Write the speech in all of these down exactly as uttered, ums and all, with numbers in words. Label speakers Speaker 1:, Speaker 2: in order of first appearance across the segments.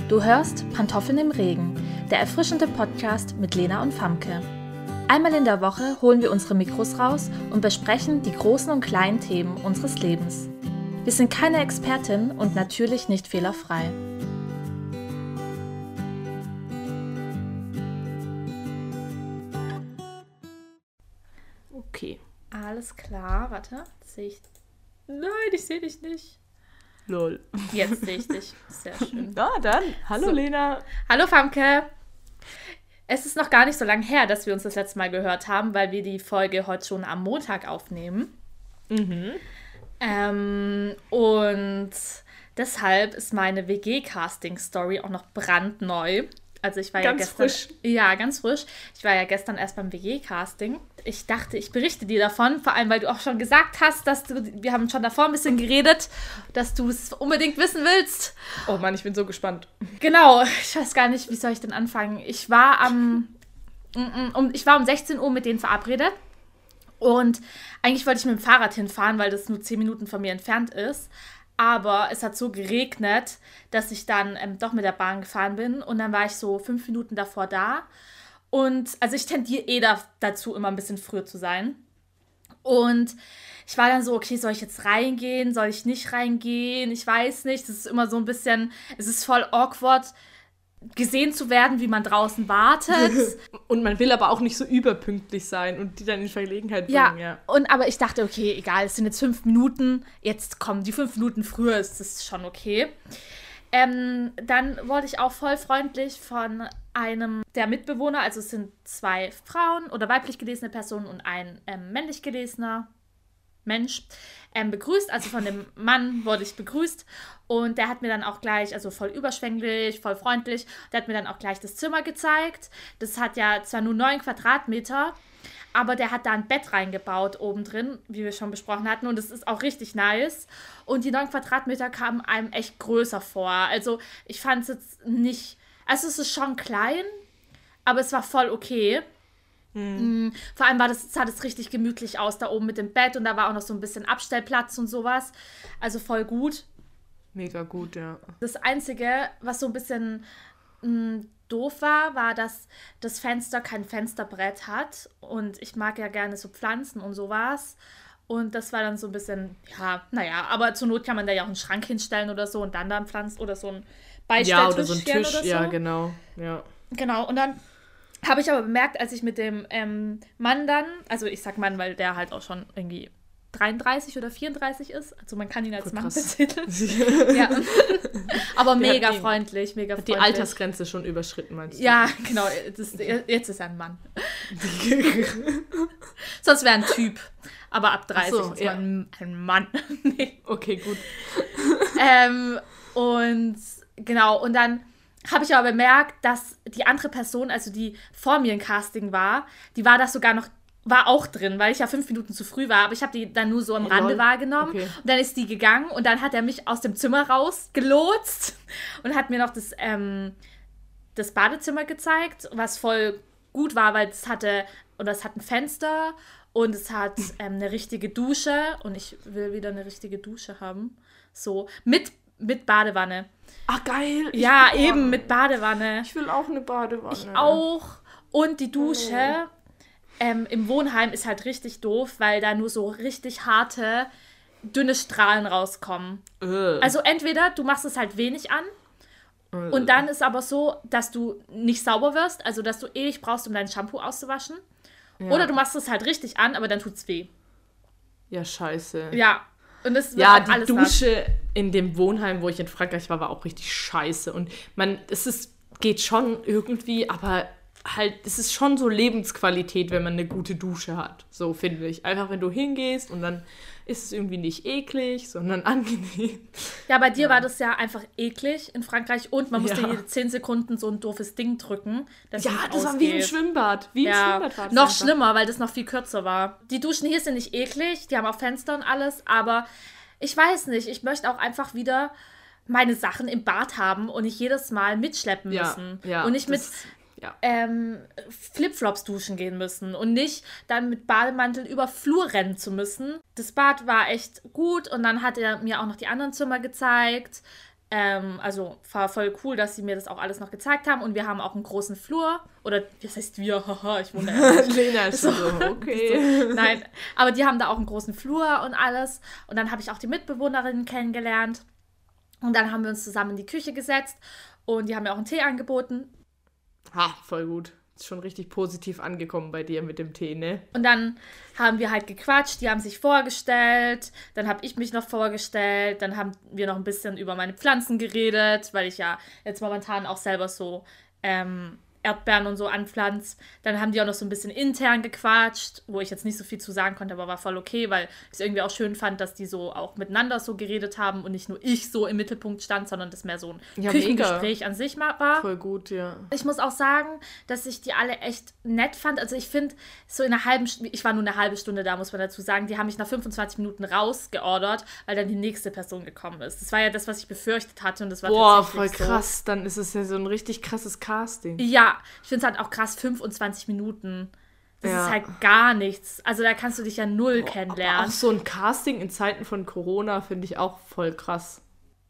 Speaker 1: Du hörst Pantoffeln im Regen, der erfrischende Podcast mit Lena und Famke. Einmal in der Woche holen wir unsere Mikros raus und besprechen die großen und kleinen Themen unseres Lebens. Wir sind keine Expertin und natürlich nicht fehlerfrei.
Speaker 2: Okay.
Speaker 1: Alles klar, warte, sehe ich... Nein, ich sehe dich nicht.
Speaker 2: Lol.
Speaker 1: Jetzt sehe ich dich. Sehr schön.
Speaker 2: Na dann, hallo
Speaker 1: So.
Speaker 2: Lena.
Speaker 1: Hallo Famke. Es ist noch gar nicht so lange her, dass wir uns das letzte Mal gehört haben, weil wir die Folge heute schon am Montag aufnehmen.
Speaker 2: Mhm.
Speaker 1: Ähm, und deshalb ist meine W G-Casting-Story auch noch brandneu. Also ich war
Speaker 2: Ganz
Speaker 1: ja gestern...
Speaker 2: frisch.
Speaker 1: Ja, ganz frisch. Ich war ja gestern erst beim W G-Casting. Ich dachte, ich berichte dir davon, vor allem, weil du auch schon gesagt hast, dass du... Wir haben schon davor ein bisschen geredet, dass du es unbedingt wissen willst.
Speaker 2: Oh Mann, ich bin so gespannt.
Speaker 1: Genau, ich weiß gar nicht, wie soll ich denn anfangen. Ich war am... Um, ich war um sechzehn Uhr mit denen verabredet. Und eigentlich wollte ich mit dem Fahrrad hinfahren, weil das nur zehn Minuten von mir entfernt ist. Aber es hat so geregnet, dass ich dann ähm, doch mit der Bahn gefahren bin. Und dann war ich so fünf Minuten davor da. Und also ich tendiere eh da, dazu, immer ein bisschen früher zu sein. Und ich war dann so, okay, soll ich jetzt reingehen? Soll ich nicht reingehen? Ich weiß nicht. Das ist immer so ein bisschen, es ist voll awkward, gesehen zu werden, wie man draußen wartet.
Speaker 2: Und man will aber auch nicht so überpünktlich sein und die dann in Verlegenheit
Speaker 1: Ja,
Speaker 2: bringen. Ja,
Speaker 1: und aber ich dachte, okay, egal, es sind jetzt fünf Minuten, jetzt kommen die fünf Minuten früher, ist das schon okay. Ähm, dann wurde ich auch voll freundlich von einem der Mitbewohner, also es sind zwei Frauen oder weiblich gelesene Personen und ein ähm, männlich gelesener Mensch, ähm, begrüßt. Also von dem Mann wurde ich begrüßt und der hat mir dann auch gleich, also voll überschwänglich, voll freundlich, der hat mir dann auch gleich das Zimmer gezeigt. Das hat ja zwar nur neun Quadratmeter, aber der hat da ein Bett reingebaut oben drin, wie wir schon besprochen hatten, und es ist auch richtig nice. Und die neun Quadratmeter kamen einem echt größer vor. Also ich fand es jetzt nicht, also es ist schon klein, aber es war voll okay. Mhm. Vor allem war das, sah das richtig gemütlich aus da oben mit dem Bett und da war auch noch so ein bisschen Abstellplatz und sowas. Also voll gut.
Speaker 2: mega gut, ja.
Speaker 1: Das Einzige, was so ein bisschen mh, doof war, war, dass das Fenster kein Fensterbrett hat. Und ich mag ja gerne so Pflanzen und sowas. Und das war dann so ein bisschen, ja, naja, aber zur Not kann man da ja auch einen Schrank hinstellen oder so und dann da Pflanzen oder so ein Beistelltisch
Speaker 2: Ja, oder so ein Tisch,
Speaker 1: oder so.
Speaker 2: ja, genau. Ja.
Speaker 1: Genau, und dann habe ich aber bemerkt, als ich mit dem ähm, Mann dann, also ich sag Mann, weil der halt auch schon irgendwie dreiunddreißig oder vierunddreißig ist, also man kann ihn als
Speaker 2: Voll
Speaker 1: Mann
Speaker 2: krass.
Speaker 1: betiteln. Ja. Aber
Speaker 2: Der
Speaker 1: mega
Speaker 2: hat die-
Speaker 1: freundlich, mega
Speaker 2: Hat
Speaker 1: freundlich.
Speaker 2: die Altersgrenze schon überschritten, meinst du?
Speaker 1: Ja, genau, das, jetzt ist er ein Mann. Sonst wäre ein Typ, aber ab dreißig
Speaker 2: Ach so,
Speaker 1: ist
Speaker 2: ja.
Speaker 1: man ein Mann. Nee.
Speaker 2: Okay, gut.
Speaker 1: Ähm, und genau, und dann habe ich aber bemerkt, dass die andere Person, also die vor mir im Casting war, die war da sogar noch, war auch drin, weil ich ja fünf Minuten zu früh war, aber ich habe die dann nur so am
Speaker 2: Oh,
Speaker 1: Rande
Speaker 2: lol.
Speaker 1: wahrgenommen.
Speaker 2: Okay.
Speaker 1: Und dann ist die gegangen und dann hat er mich aus dem Zimmer rausgelotst und hat mir noch das, ähm, das Badezimmer gezeigt, was voll gut war, weil es hatte, oder es hat ein Fenster und es hat ähm, eine richtige Dusche und ich will wieder eine richtige Dusche haben. So, mit, mit Badewanne.
Speaker 2: Ah, geil. Ich
Speaker 1: Ja,
Speaker 2: will-
Speaker 1: eben
Speaker 2: oh,
Speaker 1: mit Badewanne.
Speaker 2: Ich will auch eine Badewanne.
Speaker 1: Ich auch. Und die Dusche ähm, im Wohnheim ist halt richtig doof, weil da nur so richtig harte, dünne Strahlen rauskommen.
Speaker 2: Äh.
Speaker 1: Also entweder du machst es halt wenig an
Speaker 2: Äh.
Speaker 1: und dann ist aber so, dass du nicht sauber wirst, also dass du ewig brauchst, um dein Shampoo auszuwaschen.
Speaker 2: Ja.
Speaker 1: Oder du machst es halt richtig an, aber dann tut's weh.
Speaker 2: Ja, scheiße.
Speaker 1: Ja. Und das wird
Speaker 2: Ja,
Speaker 1: auch
Speaker 2: die
Speaker 1: alles nass.
Speaker 2: Dusche in dem Wohnheim, wo ich in Frankreich war, war auch richtig scheiße. Und man, es ist, geht schon irgendwie, aber halt, es ist schon so Lebensqualität, wenn man eine gute Dusche hat. So finde ich. Einfach, wenn du hingehst und dann ist es irgendwie nicht eklig, sondern angenehm.
Speaker 1: Ja, bei dir war das ja einfach eklig in Frankreich und man musste
Speaker 2: Ja.
Speaker 1: jede zehn Sekunden so ein doofes Ding drücken. Dass
Speaker 2: Ja,
Speaker 1: es nicht
Speaker 2: das war wie im
Speaker 1: ausgeht.
Speaker 2: Schwimmbad. Wie im
Speaker 1: Ja,
Speaker 2: Schwimmbad war das
Speaker 1: noch
Speaker 2: einfach.
Speaker 1: schlimmer, weil das noch viel kürzer war. Die Duschen hier sind nicht eklig, die haben auch Fenster und alles, aber ich weiß nicht, ich möchte auch einfach wieder meine Sachen im Bad haben und nicht jedes Mal mitschleppen
Speaker 2: Ja,
Speaker 1: müssen.
Speaker 2: ja,
Speaker 1: und nicht mit
Speaker 2: das- ja.
Speaker 1: ähm, Flipflops duschen gehen müssen und nicht dann mit Bademantel über Flur rennen zu müssen. Das Bad war echt gut und dann hat er mir auch noch die anderen Zimmer gezeigt. Ähm, also war voll cool, dass sie mir das auch alles noch gezeigt haben. Und wir haben auch einen großen Flur. Oder, das heißt wir, haha, ich wundere mich.
Speaker 2: Lena ist so, so okay.
Speaker 1: So, nein, aber die haben da auch einen großen Flur und alles. Und dann habe ich auch die Mitbewohnerinnen kennengelernt. Und dann haben wir uns zusammen in die Küche gesetzt. Und die haben mir auch einen Tee angeboten.
Speaker 2: Ha, voll gut. Ist schon richtig positiv angekommen bei dir mit dem Tee, ne?
Speaker 1: Und dann haben wir halt gequatscht, die haben sich vorgestellt, dann habe ich mich noch vorgestellt, dann haben wir noch ein bisschen über meine Pflanzen geredet, weil ich ja jetzt momentan auch selber so ähm, Erdbeeren und so anpflanze. Dann haben die auch noch so ein bisschen intern gequatscht, wo ich jetzt nicht so viel zu sagen konnte, aber war voll okay, weil ich es irgendwie auch schön fand, dass die so auch miteinander so geredet haben und nicht nur ich so im Mittelpunkt stand, sondern das mehr so ein
Speaker 2: ja,
Speaker 1: Küchengespräch
Speaker 2: mega.
Speaker 1: an sich mal war.
Speaker 2: Voll gut, ja.
Speaker 1: Ich muss auch sagen, dass ich die alle echt nett fand. Also ich finde, so in einer halben Stunde, ich war nur eine halbe Stunde da, muss man dazu sagen, die haben mich nach fünfundzwanzig Minuten rausgeordert, weil dann die nächste Person gekommen ist. Das war ja das, was ich befürchtet hatte und das war
Speaker 2: Boah, voll
Speaker 1: tatsächlich
Speaker 2: krass.
Speaker 1: So.
Speaker 2: Dann ist es ja so ein richtig krasses Casting.
Speaker 1: Ja, ich finde es halt auch krass, fünfundzwanzig Minuten. Das
Speaker 2: ja.
Speaker 1: ist halt gar nichts. Also da kannst du dich ja null
Speaker 2: Boah,
Speaker 1: kennenlernen.
Speaker 2: Aber auch so ein Casting in Zeiten von Corona finde ich auch voll krass.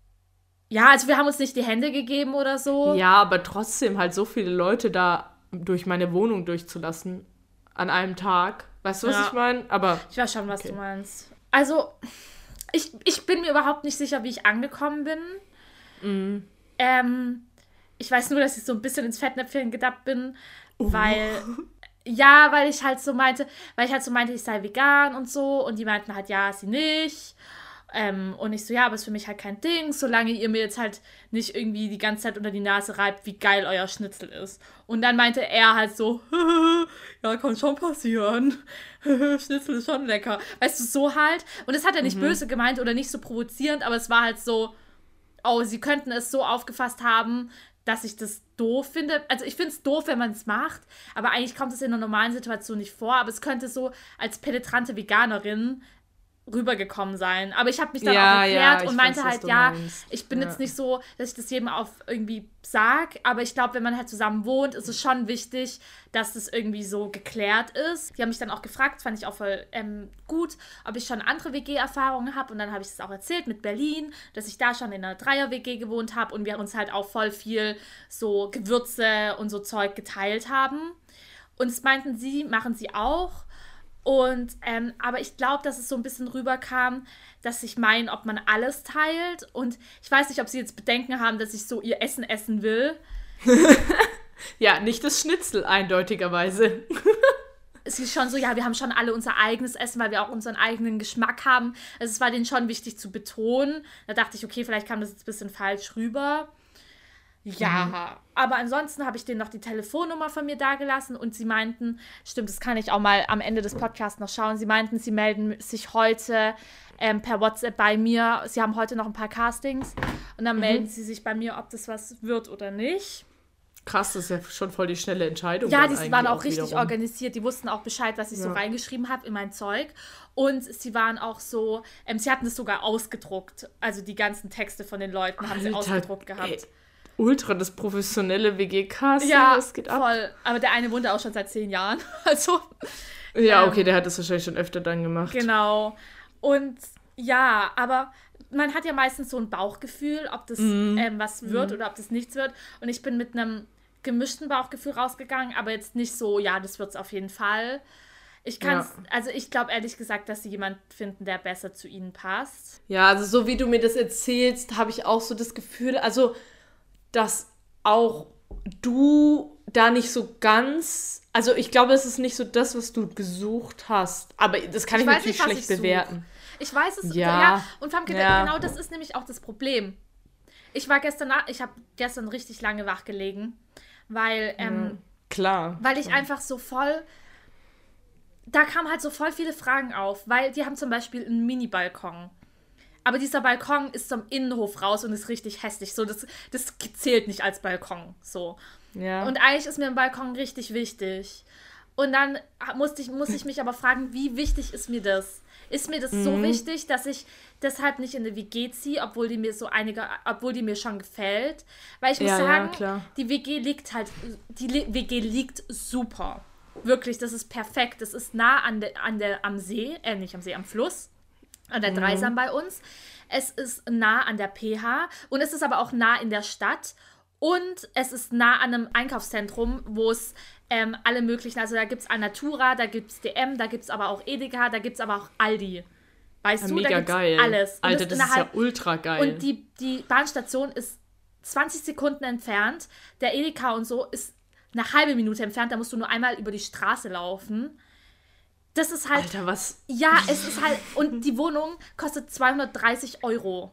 Speaker 1: Ja, also wir haben uns nicht die Hände gegeben oder so.
Speaker 2: Ja, aber trotzdem halt so viele Leute da durch meine Wohnung durchzulassen an einem Tag. Weißt du, was
Speaker 1: Ja.
Speaker 2: ich meine? Aber
Speaker 1: Ich weiß schon, was
Speaker 2: okay.
Speaker 1: du meinst. Also, ich, ich bin mir überhaupt nicht sicher, wie ich angekommen bin.
Speaker 2: Mm.
Speaker 1: Ähm, ich weiß nur, dass ich so ein bisschen ins Fettnäpfchen gedappt bin, oh. weil... Ja, weil ich halt so meinte, weil ich halt so meinte, ich sei vegan und so. Und die meinten halt, ja, sie nicht. Ähm, und ich so, ja, aber ist für mich halt kein Ding, solange ihr mir jetzt halt nicht irgendwie die ganze Zeit unter die Nase reibt, wie geil euer Schnitzel ist. Und dann meinte er halt so, ja, kann schon passieren. Schnitzel ist schon lecker. Weißt du, so halt. Und das hat er nicht mhm. böse gemeint oder nicht so provozierend, aber es war halt so, oh, sie könnten es so aufgefasst haben, dass ich das doof finde. Also ich finde es doof, wenn man es macht, aber eigentlich kommt es in einer normalen Situation nicht vor. Aber es könnte so als penetrante Veganerin rübergekommen sein. Aber ich habe mich dann
Speaker 2: ja,
Speaker 1: auch erklärt
Speaker 2: ja,
Speaker 1: und meinte
Speaker 2: weiß,
Speaker 1: halt, ja,
Speaker 2: meinst.
Speaker 1: ich bin
Speaker 2: ja.
Speaker 1: jetzt nicht so, dass ich das jedem auf irgendwie sag, aber ich glaube, wenn man halt zusammen wohnt, ist es schon wichtig, dass das irgendwie so geklärt ist. Die haben mich dann auch gefragt, fand ich auch voll ähm, gut, ob ich schon andere W G-Erfahrungen habe und dann habe ich es auch erzählt mit Berlin, dass ich da schon in einer Dreier-W G gewohnt habe und wir uns halt auch voll viel so Gewürze und so Zeug geteilt haben. Und das meinten sie, machen sie auch. Und, ähm, aber ich glaube, dass es so ein bisschen rüberkam, dass ich meine, ob man alles teilt. Und ich weiß nicht, ob sie jetzt Bedenken haben, dass ich so ihr Essen essen will.
Speaker 2: Ja, nicht das Schnitzel, eindeutigerweise.
Speaker 1: Es ist schon so, ja, wir haben schon alle unser eigenes Essen, weil wir auch unseren eigenen Geschmack haben. Also es war denen schon wichtig zu betonen. Da dachte ich, okay, vielleicht kam das jetzt ein bisschen falsch rüber. Ja, mhm. aber ansonsten habe ich denen noch die Telefonnummer von mir dagelassen und sie meinten, stimmt, das kann ich auch mal am Ende des Podcasts noch schauen, sie meinten, sie melden sich heute ähm, per WhatsApp bei mir, sie haben heute noch ein paar Castings und dann mhm. melden sie sich bei mir, ob das was wird oder nicht.
Speaker 2: Krass, das ist ja schon voll die schnelle Entscheidung.
Speaker 1: Ja, die waren auch, auch richtig
Speaker 2: wiederum.
Speaker 1: organisiert, die wussten auch Bescheid, was ich ja. so reingeschrieben habe in mein Zeug und sie waren auch so, ähm, sie hatten es sogar ausgedruckt, also die ganzen Texte von den Leuten haben sie
Speaker 2: Alter,
Speaker 1: ausgedruckt gehabt.
Speaker 2: Ey. Ultra das professionelle W G-Casting,
Speaker 1: ja,
Speaker 2: das geht ab.
Speaker 1: Voll. Aber der eine wohnt da auch schon seit zehn Jahren. Also.
Speaker 2: Ja,
Speaker 1: ähm,
Speaker 2: okay, der hat das wahrscheinlich schon öfter dann gemacht.
Speaker 1: Genau. Und ja, aber man hat ja meistens so ein Bauchgefühl, ob das mm. ähm, was wird mm. oder ob das nichts wird. Und ich bin mit einem gemischten Bauchgefühl rausgegangen, aber jetzt nicht so, ja, das wird's auf jeden Fall. Ich kann ja. also ich glaube ehrlich gesagt, dass sie jemanden finden, der besser zu ihnen passt.
Speaker 2: Ja, also so wie du mir das erzählst, habe ich auch so das Gefühl, also dass auch du da nicht so ganz, also ich glaube, es ist nicht so das, was du gesucht hast, aber das kann ich, ich natürlich nicht, schlecht ich bewerten.
Speaker 1: Ich weiß es,
Speaker 2: ja,
Speaker 1: ja und vor allem,
Speaker 2: ja.
Speaker 1: genau das ist nämlich auch das Problem. Ich war gestern, ich habe gestern richtig lange wach gelegen, weil, ähm,
Speaker 2: ja, klar.
Speaker 1: weil ich einfach so voll, da kamen halt so voll viele Fragen auf, weil die haben zum Beispiel einen Mini-Balkon. Aber dieser Balkon ist zum Innenhof raus und ist richtig hässlich. So, das, das zählt nicht als Balkon. So.
Speaker 2: Ja.
Speaker 1: Und eigentlich ist mir ein Balkon richtig wichtig. Und dann musste ich, muss ich mich aber fragen, wie wichtig ist mir das? Ist mir das mhm. so wichtig, dass ich deshalb nicht in eine W G ziehe, obwohl die mir so einige, obwohl die mir schon gefällt? Weil ich muss
Speaker 2: ja,
Speaker 1: sagen,
Speaker 2: ja, klar.
Speaker 1: die W G liegt halt, die W G liegt super. Wirklich, das ist perfekt. Das ist nah an der, an der, am See, äh, nicht am See, am Fluss. An der Dreisam mhm. bei uns. es ist nah an der P H und es ist aber auch nah in der Stadt und es ist nah an einem Einkaufszentrum, wo es ähm, alle möglichen, also da gibt es Alnatura, da gibt es D M, da gibt es aber auch Edeka, da gibt es aber auch Aldi. Weißt
Speaker 2: ja,
Speaker 1: du,
Speaker 2: mega
Speaker 1: da gibt's
Speaker 2: geil.
Speaker 1: alles. Und
Speaker 2: Alter, das, das ist ja ultra geil.
Speaker 1: Und die, die Bahnstation ist zwanzig Sekunden entfernt. Der Edeka und so ist eine halbe Minute entfernt. Da musst du nur einmal über die Straße laufen. Das ist halt...
Speaker 2: Alter, was?
Speaker 1: Ja, es ist halt... Und die Wohnung kostet zweihundertdreißig Euro.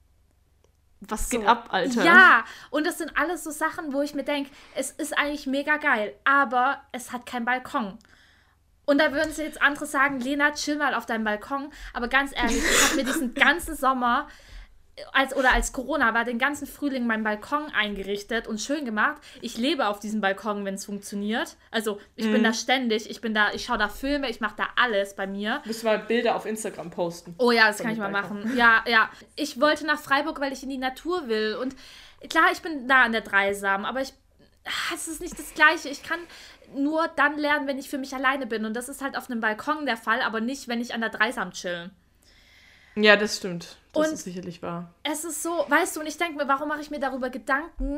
Speaker 2: Was
Speaker 1: so.
Speaker 2: geht ab, Alter?
Speaker 1: Ja, und das sind alles so Sachen, wo ich mir denke, es ist eigentlich mega geil, aber es hat keinen Balkon. Und da würden sich jetzt andere sagen, Lena, chill mal auf deinem Balkon. Aber ganz ehrlich, ich habe mir diesen ganzen Sommer, als, oder als Corona war, den ganzen Frühling meinen Balkon eingerichtet und schön gemacht. Ich lebe auf diesem Balkon, wenn es funktioniert. Also ich mhm. bin da ständig, ich bin da, ich schaue da Filme, ich mache da alles bei mir.
Speaker 2: Müssen wir Bilder auf Instagram posten.
Speaker 1: Oh ja, das kann ich mal Balkon. machen. Ja, ja. Ich wollte nach Freiburg, weil ich in die Natur will. Und klar, ich bin da an der Dreisam, aber ich, es ist nicht das Gleiche. Ich kann nur dann lernen, wenn ich für mich alleine bin. Und das ist halt auf einem Balkon der Fall, aber nicht, wenn ich an der Dreisam chill.
Speaker 2: Ja, das stimmt. Das
Speaker 1: und
Speaker 2: ist sicherlich wahr.
Speaker 1: Es ist so, weißt du, und ich denke mir, warum mache ich mir darüber Gedanken,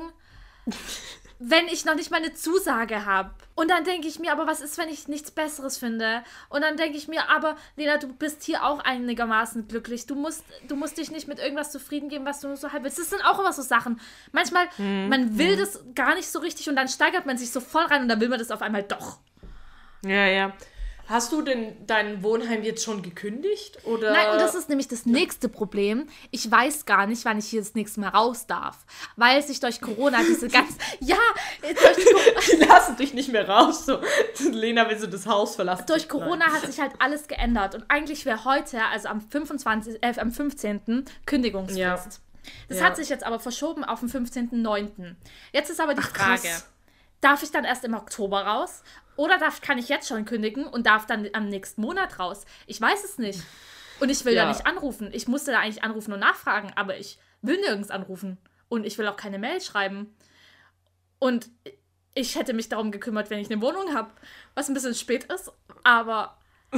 Speaker 1: wenn ich noch nicht mal eine Zusage habe? Und dann denke ich mir, aber was ist, wenn ich nichts Besseres finde? Und dann denke ich mir, aber Lena, du bist hier auch einigermaßen glücklich. Du musst, du musst dich nicht mit irgendwas zufrieden geben, was du nur so halb willst. Das sind auch immer so Sachen. Manchmal, hm, man will hm. das gar nicht so richtig und dann steigert man sich so voll rein und dann will man das auf einmal doch.
Speaker 2: Ja, ja. Hast du denn dein Wohnheim jetzt schon gekündigt? Oder?
Speaker 1: Nein, und das ist nämlich das nächste Problem. Ich weiß gar nicht, wann ich hier das nächste Mal raus darf. Weil sich durch Corona diese ganzen... ja, durch Corona...
Speaker 2: Die lassen dich nicht mehr raus. So. Lena, willst du das Haus verlassen?
Speaker 1: Durch Corona hat sich halt alles geändert. Und eigentlich wäre heute, also am fünfundzwanzigsten, äh, am fünfzehnten Kündigungsfrist. Ja. Das ja. hat sich jetzt aber verschoben auf den fünfzehnten neunten Jetzt ist aber die Ach, Frage, krass. Darf ich dann erst im Oktober raus? Oder darf, kann ich jetzt schon kündigen und darf dann am nächsten Monat raus? Ich weiß es nicht. Und ich will ja. ja nicht anrufen. Ich musste da eigentlich anrufen und nachfragen, aber ich will nirgends anrufen. Und ich will auch keine Mail schreiben. Und ich hätte mich darum gekümmert, wenn ich eine Wohnung habe. Was ein bisschen spät ist, aber...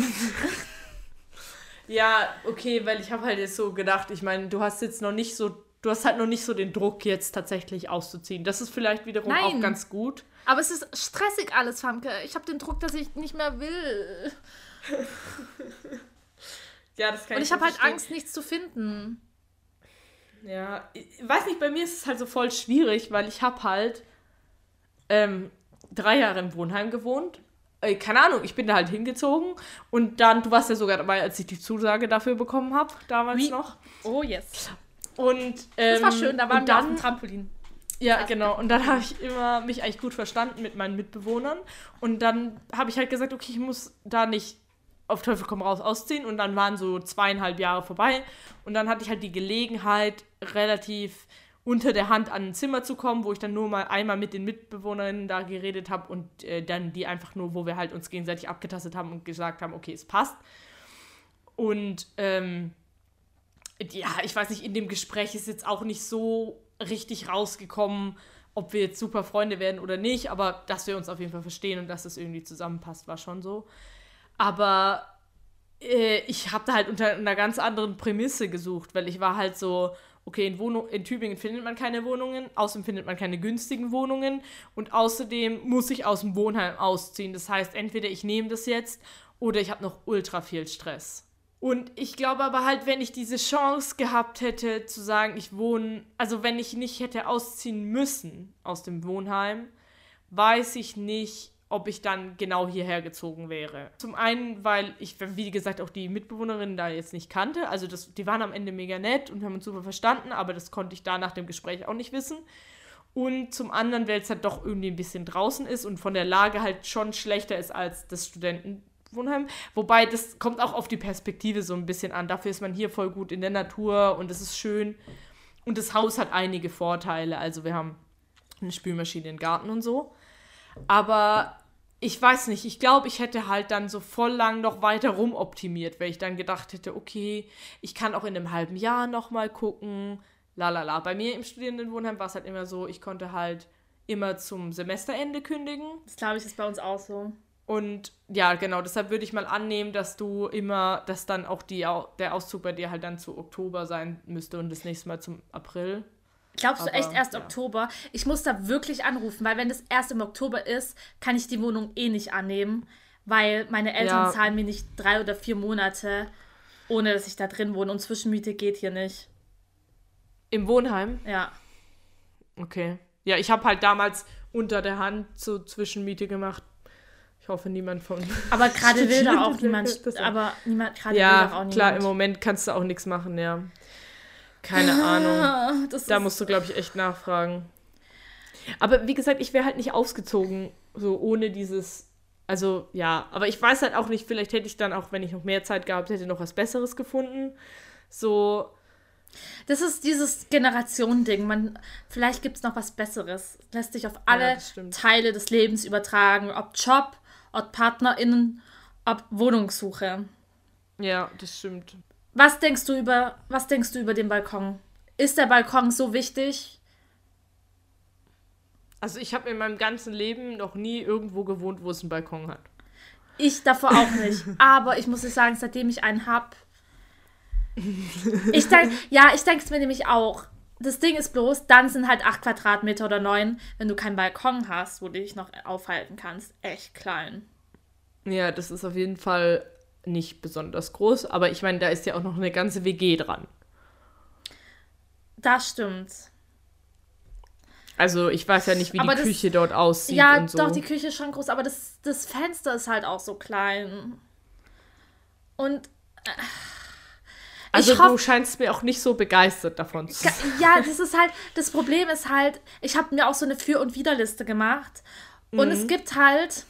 Speaker 2: ja, okay, weil ich habe halt jetzt so gedacht, ich meine, du hast jetzt noch nicht so... Du hast halt noch nicht so den Druck, jetzt tatsächlich auszuziehen. Das ist vielleicht wiederum Nein. auch ganz gut.
Speaker 1: Aber es ist stressig alles, Famke. Ich habe den Druck, dass ich nicht mehr will.
Speaker 2: ja, das kann
Speaker 1: Und
Speaker 2: ich
Speaker 1: ich habe halt
Speaker 2: verstehen.
Speaker 1: Angst, nichts zu finden.
Speaker 2: Ja, ich weiß nicht, bei mir ist es halt so voll schwierig, weil ich habe halt ähm, drei Jahre im Wohnheim gewohnt. Äh, keine Ahnung, ich bin da halt hingezogen. Und dann, du warst ja sogar dabei, als ich die Zusage dafür bekommen habe, damals Wie? noch.
Speaker 1: Oh, yes.
Speaker 2: Und, ähm,
Speaker 1: das war schön, da waren wir
Speaker 2: dann,
Speaker 1: auf dem Trampolin.
Speaker 2: Ja, genau. Und dann habe ich immer mich eigentlich gut verstanden mit meinen Mitbewohnern. Und dann habe ich halt gesagt, okay, ich muss da nicht auf Teufel komm raus ausziehen. Und dann waren so zweieinhalb Jahre vorbei. Und dann hatte ich halt die Gelegenheit, relativ unter der Hand an ein Zimmer zu kommen, wo ich dann nur mal einmal mit den Mitbewohnerinnen da geredet habe und äh, dann die einfach nur, wo wir halt uns gegenseitig abgetastet haben und gesagt haben, okay, es passt. Und, ähm, ja, ich weiß nicht, in dem Gespräch ist jetzt auch nicht so richtig rausgekommen, ob wir jetzt super Freunde werden oder nicht, aber dass wir uns auf jeden Fall verstehen und dass es irgendwie zusammenpasst, war schon so. Aber äh, ich habe da halt unter einer ganz anderen Prämisse gesucht, weil ich war halt so, okay, in, Wohnung, in Tübingen findet man keine Wohnungen, außerdem findet man keine günstigen Wohnungen und außerdem muss ich aus dem Wohnheim ausziehen. Das heißt, entweder ich nehme das jetzt oder ich habe noch ultra viel Stress. Und ich glaube aber halt, wenn ich diese Chance gehabt hätte, zu sagen, ich wohne, also wenn ich nicht hätte ausziehen müssen aus dem Wohnheim, weiß ich nicht, ob ich dann genau hierher gezogen wäre. Zum einen, weil ich, wie gesagt, auch die Mitbewohnerinnen da jetzt nicht kannte. Also das, die waren am Ende mega nett und haben uns super verstanden, aber das konnte ich da nach dem Gespräch auch nicht wissen. Und zum anderen, weil es halt doch irgendwie ein bisschen draußen ist und von der Lage halt schon schlechter ist als das Studentenwohnheim. Wobei, das kommt auch auf die Perspektive so ein bisschen an. Dafür ist man hier voll gut in der Natur und es ist schön. Und das Haus hat einige Vorteile. Also wir haben eine Spülmaschine im Garten und so. Aber ich weiß nicht, ich glaube, ich hätte halt dann so voll lang noch weiter rumoptimiert, weil ich dann gedacht hätte, okay, ich kann auch in einem halben Jahr nochmal gucken, lalala. Bei mir im Studierendenwohnheim war es halt immer so, ich konnte halt immer zum Semesterende kündigen.
Speaker 1: Das glaube ich ist bei uns auch so.
Speaker 2: Und ja, genau, deshalb würde ich mal annehmen, dass du immer, dass dann auch die, der Auszug bei dir halt dann zu Oktober sein müsste und das nächste Mal zum April.
Speaker 1: Glaubst du
Speaker 2: Aber,
Speaker 1: echt erst
Speaker 2: ja.
Speaker 1: Oktober? Ich muss da wirklich anrufen, weil wenn das erst im Oktober ist, kann ich die Wohnung eh nicht annehmen, weil meine Eltern
Speaker 2: Ja.
Speaker 1: zahlen mir nicht drei oder vier Monate, ohne dass ich da drin wohne. Und Zwischenmiete geht hier nicht.
Speaker 2: Im Wohnheim?
Speaker 1: Ja.
Speaker 2: Okay. Ja, ich habe halt damals unter der Hand so Zwischenmiete gemacht. Ich hoffe, niemand von...
Speaker 1: Aber gerade will da auch
Speaker 2: Das
Speaker 1: niemand.
Speaker 2: auch.
Speaker 1: Aber niemand, gerade will
Speaker 2: Ja,
Speaker 1: da auch niemand.
Speaker 2: klar, im Moment kannst du auch nichts machen, ja. Keine Ahnung.
Speaker 1: Das
Speaker 2: Da
Speaker 1: ist-
Speaker 2: musst du, glaube ich, echt nachfragen. Aber wie gesagt, ich wäre halt nicht ausgezogen, so ohne dieses... Also, ja, aber ich weiß halt auch nicht, vielleicht hätte ich dann auch, wenn ich noch mehr Zeit gehabt hätte, noch was Besseres gefunden. So,
Speaker 1: Das ist dieses Generationending. Man, vielleicht gibt es noch was Besseres. Lässt sich auf alle
Speaker 2: das stimmt.
Speaker 1: Teile des Lebens übertragen. Ob Job, ob PartnerInnen, ob Wohnungssuche.
Speaker 2: ja, das stimmt.
Speaker 1: Was denkst du über, was denkst du über den Balkon? Ist der Balkon so wichtig?
Speaker 2: Also ich habe in meinem ganzen Leben noch nie irgendwo gewohnt, wo es einen Balkon hat.
Speaker 1: Ich davor auch nicht. Aber ich muss dir sagen, seitdem ich einen hab, ich denk, ja, ich denke es mir nämlich auch. Das Ding ist bloß, dann sind halt acht Quadratmeter oder neun, wenn du keinen Balkon hast, wo du dich noch aufhalten kannst, echt klein.
Speaker 2: Ja, das ist auf jeden Fall nicht besonders groß, aber ich meine, da ist ja auch noch eine ganze W G dran.
Speaker 1: Das stimmt.
Speaker 2: Also ich weiß ja nicht, wie
Speaker 1: Aber
Speaker 2: die
Speaker 1: das-
Speaker 2: Küche dort aussieht
Speaker 1: Ja,
Speaker 2: und so.
Speaker 1: doch, die Küche ist schon groß, aber das, das Fenster ist halt auch so klein. Und
Speaker 2: also
Speaker 1: ich hoff-
Speaker 2: du scheinst mir auch nicht so begeistert davon zu sein.
Speaker 1: ja, das ist halt, das Problem ist halt, ich habe mir auch so eine Für- und Widerliste gemacht. Und es gibt halt,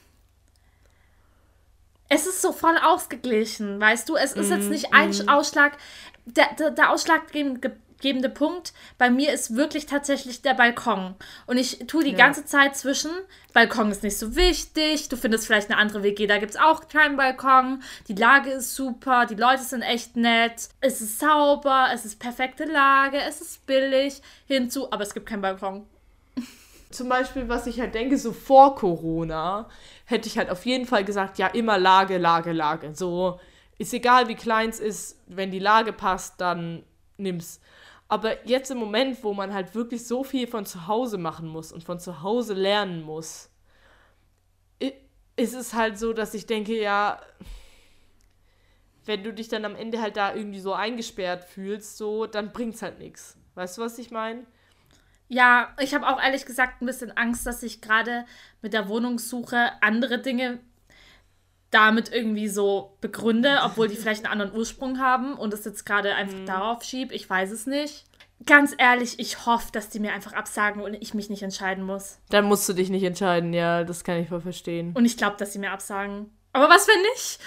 Speaker 1: es ist so voll ausgeglichen, weißt du? Es ist jetzt nicht ein Ausschlag, der, der, der ausschlaggebende gebende Punkt bei mir ist wirklich tatsächlich der Balkon. Und ich tue die
Speaker 2: Ja.
Speaker 1: ganze Zeit zwischen, Balkon ist nicht so wichtig, du findest vielleicht eine andere W G, da gibt es auch keinen Balkon, die Lage ist super, die Leute sind echt nett, es ist sauber, es ist perfekte Lage, es ist billig, hinzu, aber es gibt keinen Balkon.
Speaker 2: Zum Beispiel, was ich halt denke, so vor Corona, hätte ich halt auf jeden Fall gesagt, ja, immer Lage, Lage, Lage. So, ist egal, wie klein es ist, wenn die Lage passt, dann nimm's. Aber jetzt im Moment, wo man halt wirklich so viel von zu Hause machen muss und von zu Hause lernen muss, i- ist es halt so, dass ich denke, ja, wenn du dich dann am Ende halt da irgendwie so eingesperrt fühlst, so, dann bringt's halt nichts. Weißt du, was ich meine?
Speaker 1: Ja, ich habe auch ehrlich gesagt ein bisschen Angst, dass ich gerade mit der Wohnungssuche andere Dinge damit irgendwie so begründe, obwohl die vielleicht einen anderen Ursprung haben und es jetzt gerade einfach
Speaker 2: Mhm.
Speaker 1: darauf schieb. Ich weiß es nicht. Ganz ehrlich, ich hoffe, dass die mir einfach absagen und ich mich nicht entscheiden muss.
Speaker 2: Dann musst du dich nicht entscheiden, ja, das kann ich voll verstehen.
Speaker 1: Und ich glaube, dass sie mir absagen. Aber was, wenn nicht?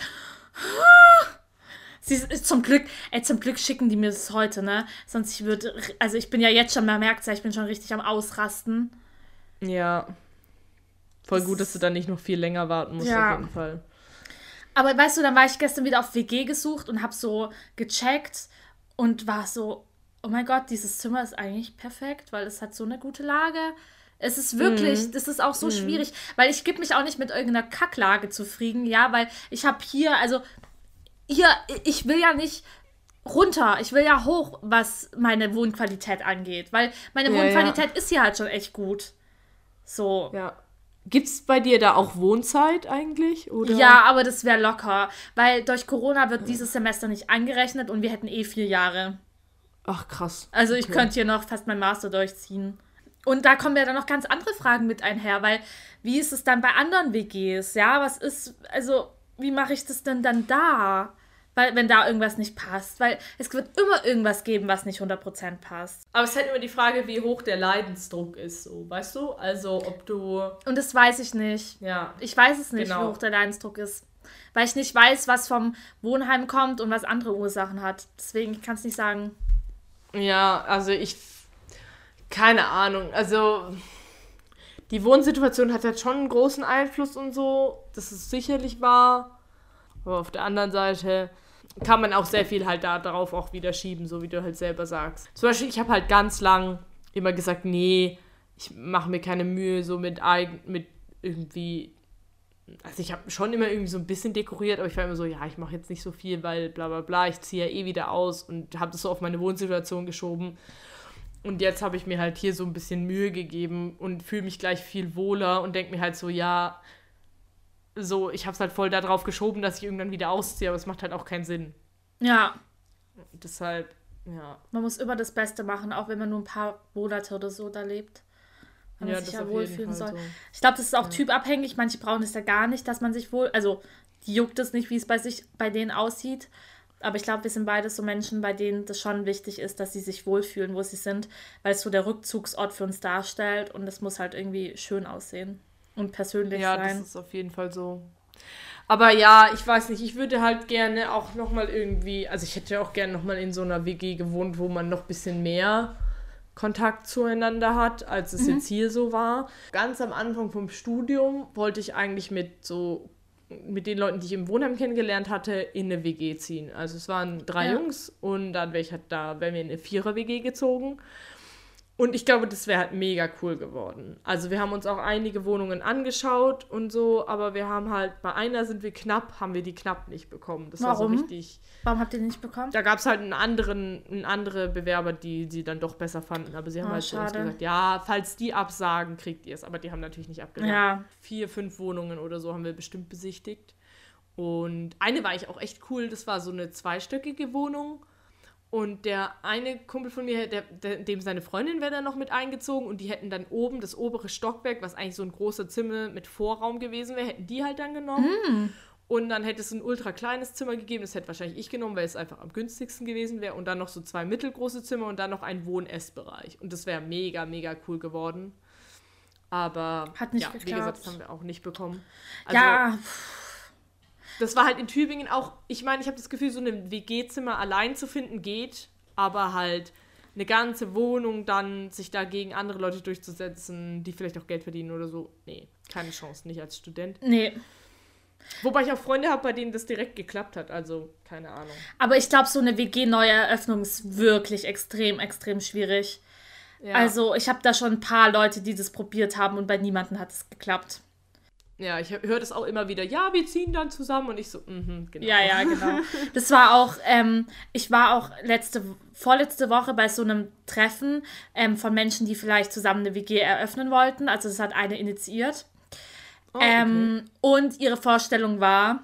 Speaker 1: Sie ist zum Glück, ey, zum Glück schicken die mir das heute, ne? Sonst ich würde, also ich bin ja jetzt schon, man merkt ja, ich bin schon richtig am Ausrasten.
Speaker 2: Ja. Voll
Speaker 1: Das
Speaker 2: gut, dass du dann nicht noch viel länger warten musst,
Speaker 1: Ja.
Speaker 2: auf jeden Fall.
Speaker 1: Aber weißt du, dann war ich gestern wieder auf W G gesucht und habe so gecheckt und war so, oh mein Gott, dieses Zimmer ist eigentlich perfekt, weil es hat so eine gute Lage. Es ist wirklich, das ist auch so schwierig, weil ich gebe mich auch nicht mit irgendeiner Kacklage zufrieden, ja, weil ich habe hier, also hier, ich will ja nicht runter, ich will ja hoch, was meine Wohnqualität angeht, weil meine
Speaker 2: Ja,
Speaker 1: Wohnqualität ist hier halt schon echt gut. So.
Speaker 2: Ja. Gibt's bei dir da auch Wohnzeit eigentlich? Oder?
Speaker 1: Ja, aber das wäre locker, weil durch Corona wird dieses Semester nicht angerechnet und wir hätten eh vier Jahre.
Speaker 2: Ach, krass.
Speaker 1: Also ich
Speaker 2: Okay.
Speaker 1: könnte hier noch fast mein Master durchziehen. Und da kommen ja dann noch ganz andere Fragen mit einher, weil wie ist es dann bei anderen W Gs? Ja, was ist, also wie mache ich das denn dann da? Weil, wenn da irgendwas nicht passt. Weil es wird immer irgendwas geben, was nicht hundert Prozent passt.
Speaker 2: Aber es ist halt immer die Frage, wie hoch der Leidensdruck ist, so, weißt du? Also, ob du,
Speaker 1: Und das weiß ich nicht.
Speaker 2: ja,
Speaker 1: Ich weiß es nicht,
Speaker 2: Genau.
Speaker 1: wie hoch der Leidensdruck ist. Weil ich nicht weiß, was vom Wohnheim kommt und was andere Ursachen hat. Deswegen, ich kann es nicht sagen.
Speaker 2: ja, also ich, keine Ahnung, also die Wohnsituation hat halt schon einen großen Einfluss und so, das ist sicherlich wahr, aber auf der anderen Seite kann man auch sehr viel halt da darauf auch wieder schieben, so wie du halt selber sagst. Zum Beispiel, ich habe halt ganz lang immer gesagt, nee, ich mache mir keine Mühe so mit eigen, mit irgendwie also ich habe schon immer irgendwie so ein bisschen dekoriert, aber ich war immer so, ja, ich mache jetzt nicht so viel, weil bla bla bla, ich ziehe ja eh wieder aus und habe das so auf meine Wohnsituation geschoben. Und jetzt habe ich mir halt hier so ein bisschen Mühe gegeben und fühle mich gleich viel wohler und denke mir halt so, ja, so, ich habe es halt voll darauf geschoben, dass ich irgendwann wieder ausziehe, aber es macht halt auch keinen Sinn.
Speaker 1: Ja.
Speaker 2: Deshalb, ja.
Speaker 1: Man muss immer das Beste machen, auch wenn man nur ein paar Monate oder so da lebt. Wenn man
Speaker 2: Ja,
Speaker 1: sich
Speaker 2: das
Speaker 1: ja
Speaker 2: auf
Speaker 1: wohlfühlen
Speaker 2: jeden Fall
Speaker 1: soll.
Speaker 2: so.
Speaker 1: Ich glaube, das ist auch
Speaker 2: Ja.
Speaker 1: typabhängig. Manche brauchen es ja gar nicht, dass man sich wohl... Also, die juckt es nicht, wie es bei sich bei denen aussieht. Aber ich glaube, wir sind beides so Menschen, bei denen das schon wichtig ist, dass sie sich wohlfühlen, wo sie sind, weil es so der Rückzugsort für uns darstellt und es muss halt irgendwie schön aussehen und persönlich
Speaker 2: Ja,
Speaker 1: sein.
Speaker 2: das ist auf jeden Fall so. Aber ja, ich weiß nicht, ich würde halt gerne auch nochmal irgendwie, also ich hätte ja auch gerne nochmal in so einer W G gewohnt, wo man noch ein bisschen mehr Kontakt zueinander hat, als es mhm. jetzt hier so war. Ganz am Anfang vom Studium wollte ich eigentlich mit so, mit den Leuten, die ich im Wohnheim kennengelernt hatte, in eine W G ziehen. Also es waren drei ja. Jungs und dann wäre ich halt da, wären wir in eine Vierer-W G gezogen. Und ich glaube, das wäre halt mega cool geworden. Also wir haben uns auch einige Wohnungen angeschaut und so, aber wir haben halt, bei einer sind wir knapp, haben wir die knapp nicht bekommen. Das
Speaker 1: Warum?
Speaker 2: war so richtig.
Speaker 1: Warum habt ihr die nicht bekommen?
Speaker 2: Da gab es halt einen anderen, einen andere Bewerber, die sie dann doch besser fanden. Aber sie haben
Speaker 1: oh,
Speaker 2: halt zu uns
Speaker 1: schade.
Speaker 2: gesagt, ja, falls die absagen, kriegt ihr es. Aber die haben natürlich nicht abgesagt.
Speaker 1: Ja.
Speaker 2: Vier, fünf Wohnungen oder so haben wir bestimmt besichtigt. Und eine war ich auch echt cool, das war so eine zweistöckige Wohnung. Und der eine Kumpel von mir, der, der, dem seine Freundin wäre dann noch mit eingezogen und die hätten dann oben das obere Stockwerk, was eigentlich so ein großer Zimmer mit Vorraum gewesen wäre, hätten die halt dann genommen.
Speaker 1: Mm.
Speaker 2: Und dann hätte es ein ultra kleines Zimmer gegeben, das hätte wahrscheinlich ich genommen, weil es einfach am günstigsten gewesen wäre. Und dann noch so zwei mittelgroße Zimmer und dann noch ein Wohn-Ess-Bereich. Und das wäre mega, mega cool geworden. Aber
Speaker 1: hat nicht
Speaker 2: ja,
Speaker 1: geklappt.
Speaker 2: Wie gesagt, das haben wir auch nicht bekommen. Also,
Speaker 1: ja,
Speaker 2: das war halt in Tübingen auch, ich meine, ich habe das Gefühl, so ein W G-Zimmer allein zu finden geht, aber halt eine ganze Wohnung dann sich da gegen andere Leute durchzusetzen, die vielleicht auch Geld verdienen oder so, nee, keine Chance, nicht als Student.
Speaker 1: nee.
Speaker 2: Wobei ich auch Freunde habe, bei denen das direkt geklappt hat, also keine Ahnung.
Speaker 1: Aber ich glaube, so eine W G-Neueröffnung ist wirklich extrem, extrem schwierig. Ja. Also ich habe da schon ein paar Leute, die das probiert haben und bei niemandem hat es geklappt.
Speaker 2: Ja, ich höre das auch immer wieder, ja, wir ziehen dann zusammen und ich so, mhm, genau.
Speaker 1: Ja, ja, genau. Das war auch, ähm, ich war auch letzte, vorletzte Woche bei so einem Treffen ähm, von Menschen, die vielleicht zusammen eine W G eröffnen wollten. Also das hat eine initiiert. Oh, okay. ähm, und ihre Vorstellung war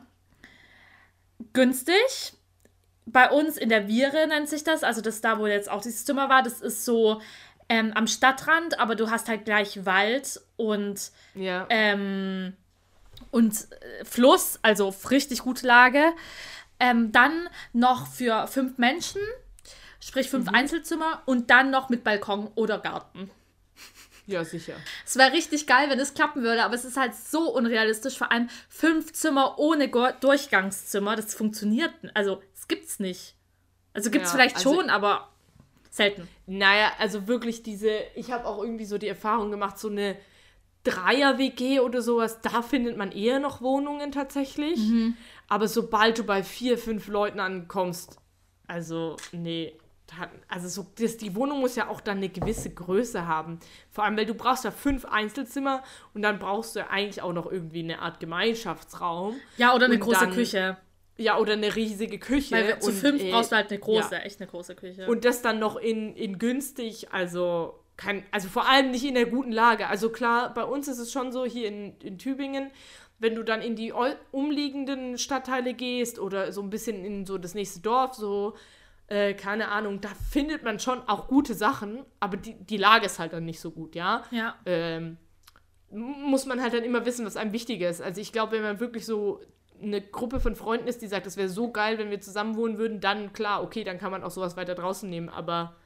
Speaker 1: günstig. Bei uns in der Viere nennt sich das, also das da, wo jetzt auch dieses Zimmer war, das ist so ähm, am Stadtrand, aber du hast halt gleich Wald und
Speaker 2: ja.
Speaker 1: ähm, und äh, Fluss, also richtig gute Lage. Ähm, dann noch für fünf Menschen, sprich fünf mhm. Einzelzimmer und dann noch mit Balkon oder Garten.
Speaker 2: Ja, sicher.
Speaker 1: Es wäre richtig geil, wenn es klappen würde, aber es ist halt so unrealistisch, vor allem fünf Zimmer ohne Go- Durchgangszimmer, das funktioniert, also es gibt's nicht. Also gibt's ja, vielleicht also, schon, aber selten.
Speaker 2: Naja, also wirklich diese, ich habe auch irgendwie so die Erfahrung gemacht, so eine Dreier-W G oder sowas, da findet man eher noch Wohnungen tatsächlich. Mhm. Aber sobald du bei vier, fünf Leuten ankommst, also nee, also so, das, die Wohnung muss ja auch dann eine gewisse Größe haben. Vor allem, weil du brauchst ja fünf Einzelzimmer und dann brauchst du ja eigentlich auch noch irgendwie eine Art Gemeinschaftsraum.
Speaker 1: Ja, oder eine große
Speaker 2: dann,
Speaker 1: Küche.
Speaker 2: Ja, oder eine riesige Küche.
Speaker 1: Weil zu
Speaker 2: und,
Speaker 1: fünf
Speaker 2: äh,
Speaker 1: brauchst du halt eine große,
Speaker 2: ja.
Speaker 1: echt eine große Küche.
Speaker 2: Und das dann noch in, in günstig, also kein, also vor allem nicht in der guten Lage. Also klar, bei uns ist es schon so, hier in, in Tübingen, wenn du dann in die umliegenden Stadtteile gehst oder so ein bisschen in so das nächste Dorf, so, äh, keine Ahnung, da findet man schon auch gute Sachen, aber die, die Lage ist halt dann nicht so gut, ja?
Speaker 1: Ja.
Speaker 2: Ähm, muss man halt dann immer wissen, was einem wichtiger ist. Also ich glaube, wenn man wirklich so eine Gruppe von Freunden ist, die sagt, das wäre so geil, wenn wir zusammen wohnen würden, dann klar, okay, dann kann man auch sowas weiter draußen nehmen, aber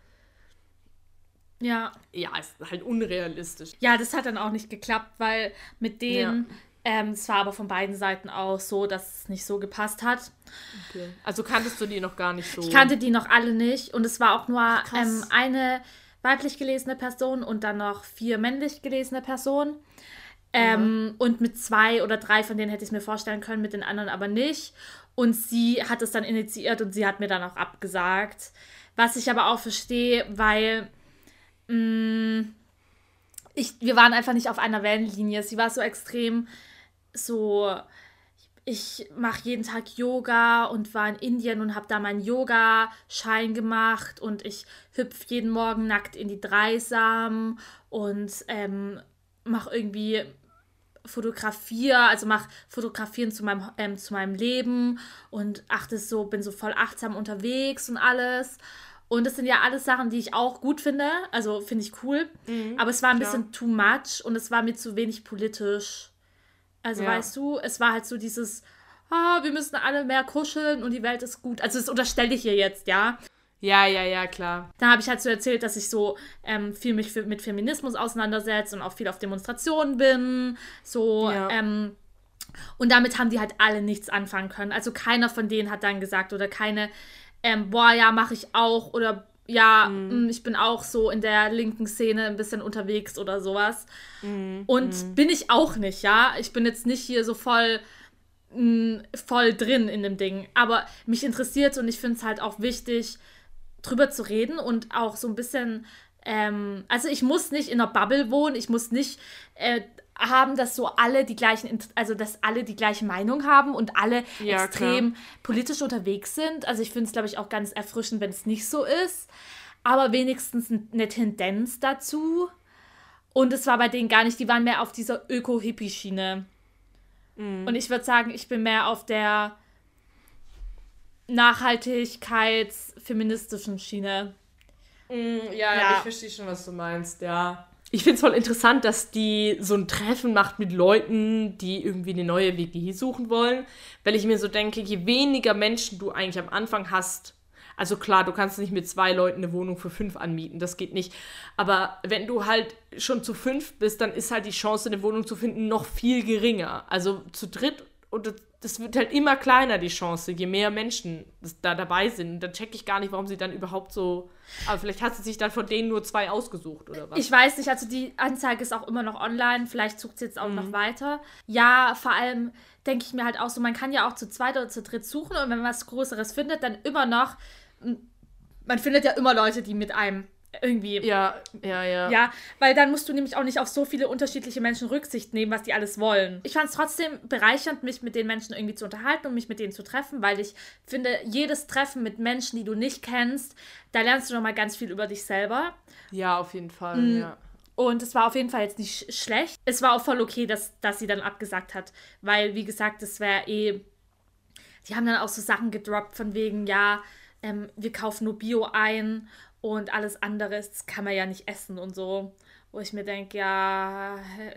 Speaker 1: ja,
Speaker 2: ja, ist halt unrealistisch.
Speaker 1: Ja, das hat dann auch nicht geklappt, weil mit denen, ja. ähm, es war aber von beiden Seiten auch so, dass es nicht so gepasst hat.
Speaker 2: Okay. Also kanntest du die noch gar nicht so?
Speaker 1: Ich kannte die noch alle nicht und es war auch nur ähm, eine weiblich gelesene Person und dann noch vier männlich gelesene Personen. Ähm, mhm. Und mit zwei oder drei von denen hätte ich es mir vorstellen können, mit den anderen aber nicht. Und sie hat es dann initiiert und sie hat mir dann auch abgesagt. Was ich aber auch verstehe, weil mh, ich, wir waren einfach nicht auf einer Wellenlinie. Sie war so extrem so, ich mache jeden Tag Yoga und war in Indien und habe da meinen Yoga-Schein gemacht und ich hüpfe jeden Morgen nackt in die Dreisam und ähm, mache irgendwie fotografiere, also mache Fotografieren zu meinem, ähm, zu meinem Leben und achte so, bin so voll achtsam unterwegs und alles. Und das sind ja alles Sachen, die ich auch gut finde, also finde ich cool. Mhm, aber es war ein klar. bisschen too much und es war mir zu wenig politisch. Also ja. weißt du, es war halt so dieses, ah, wir müssen alle mehr kuscheln und die Welt ist gut. Also das unterstelle ich hier jetzt, ja.
Speaker 2: Ja, ja, ja, klar.
Speaker 1: Da habe ich halt so erzählt, dass ich so ähm, viel mich für, mit Feminismus auseinandersetze und auch viel auf Demonstrationen bin. So, ja. ähm, und damit haben die halt alle nichts anfangen können. Also keiner von denen hat dann gesagt oder keine, ähm, boah, ja, mache ich auch oder ja, mm. mh, ich bin auch so in der linken Szene ein bisschen unterwegs oder sowas. Mm. Und mm. bin ich auch nicht, ja. Ich bin jetzt nicht hier so voll, mh, voll drin in dem Ding. Aber mich interessiert und ich finde es halt auch wichtig, drüber zu reden und auch so ein bisschen, ähm, also ich muss nicht in einer Bubble wohnen, ich muss nicht äh, haben, dass so alle die gleichen, also dass alle die gleiche Meinung haben und alle ja, extrem klar. politisch unterwegs sind. Also ich finde es, glaube ich, auch ganz erfrischend, wenn es nicht so ist, aber wenigstens eine Tendenz dazu. Und es war bei denen gar nicht, die waren mehr auf dieser Öko-Hippie-Schiene. Mhm. Und ich würde sagen, ich bin mehr auf der nachhaltigkeits-feministischen Schiene.
Speaker 2: Mm, ja, ja, ich verstehe schon, was du meinst, ja. Ich finde es voll interessant, dass die so ein Treffen macht mit Leuten, die irgendwie eine neue W G suchen wollen, weil ich mir so denke, je weniger Menschen du eigentlich am Anfang hast, also klar, du kannst nicht mit zwei Leuten eine Wohnung für fünf anmieten, das geht nicht, aber wenn du halt schon zu fünf bist, dann ist halt die Chance, eine Wohnung zu finden, noch viel geringer. Also zu dritt und das wird halt immer kleiner, die Chance, je mehr Menschen da dabei sind. Dann check ich gar nicht, warum sie dann überhaupt so... Aber vielleicht hat sie sich dann von denen nur zwei ausgesucht, oder was?
Speaker 1: Ich weiß nicht, also die Anzeige ist auch immer noch online. Vielleicht sucht sie jetzt auch mhm. noch weiter. Ja, vor allem denke ich mir halt auch so, man kann ja auch zu zweit oder zu dritt suchen und wenn man was Größeres findet, dann immer noch... Man findet ja immer Leute, die mit einem irgendwie...
Speaker 2: Ja, ja, ja.
Speaker 1: Ja, weil dann musst du nämlich auch nicht auf so viele unterschiedliche Menschen Rücksicht nehmen, was die alles wollen. Ich fand es trotzdem bereichernd, mich mit den Menschen irgendwie zu unterhalten und mich mit denen zu treffen, weil ich finde, jedes Treffen mit Menschen, die du nicht kennst, da lernst du nochmal ganz viel über dich selber.
Speaker 2: Ja, auf jeden Fall, mhm. ja.
Speaker 1: Und es war auf jeden Fall jetzt nicht sch- schlecht. Es war auch voll okay, dass, dass sie dann abgesagt hat, weil, wie gesagt, es wäre eh... Die haben dann auch so Sachen gedroppt von wegen, ja, ähm, wir kaufen nur Bio ein und alles andere das kann man ja nicht essen und so. Wo ich mir denke, ja,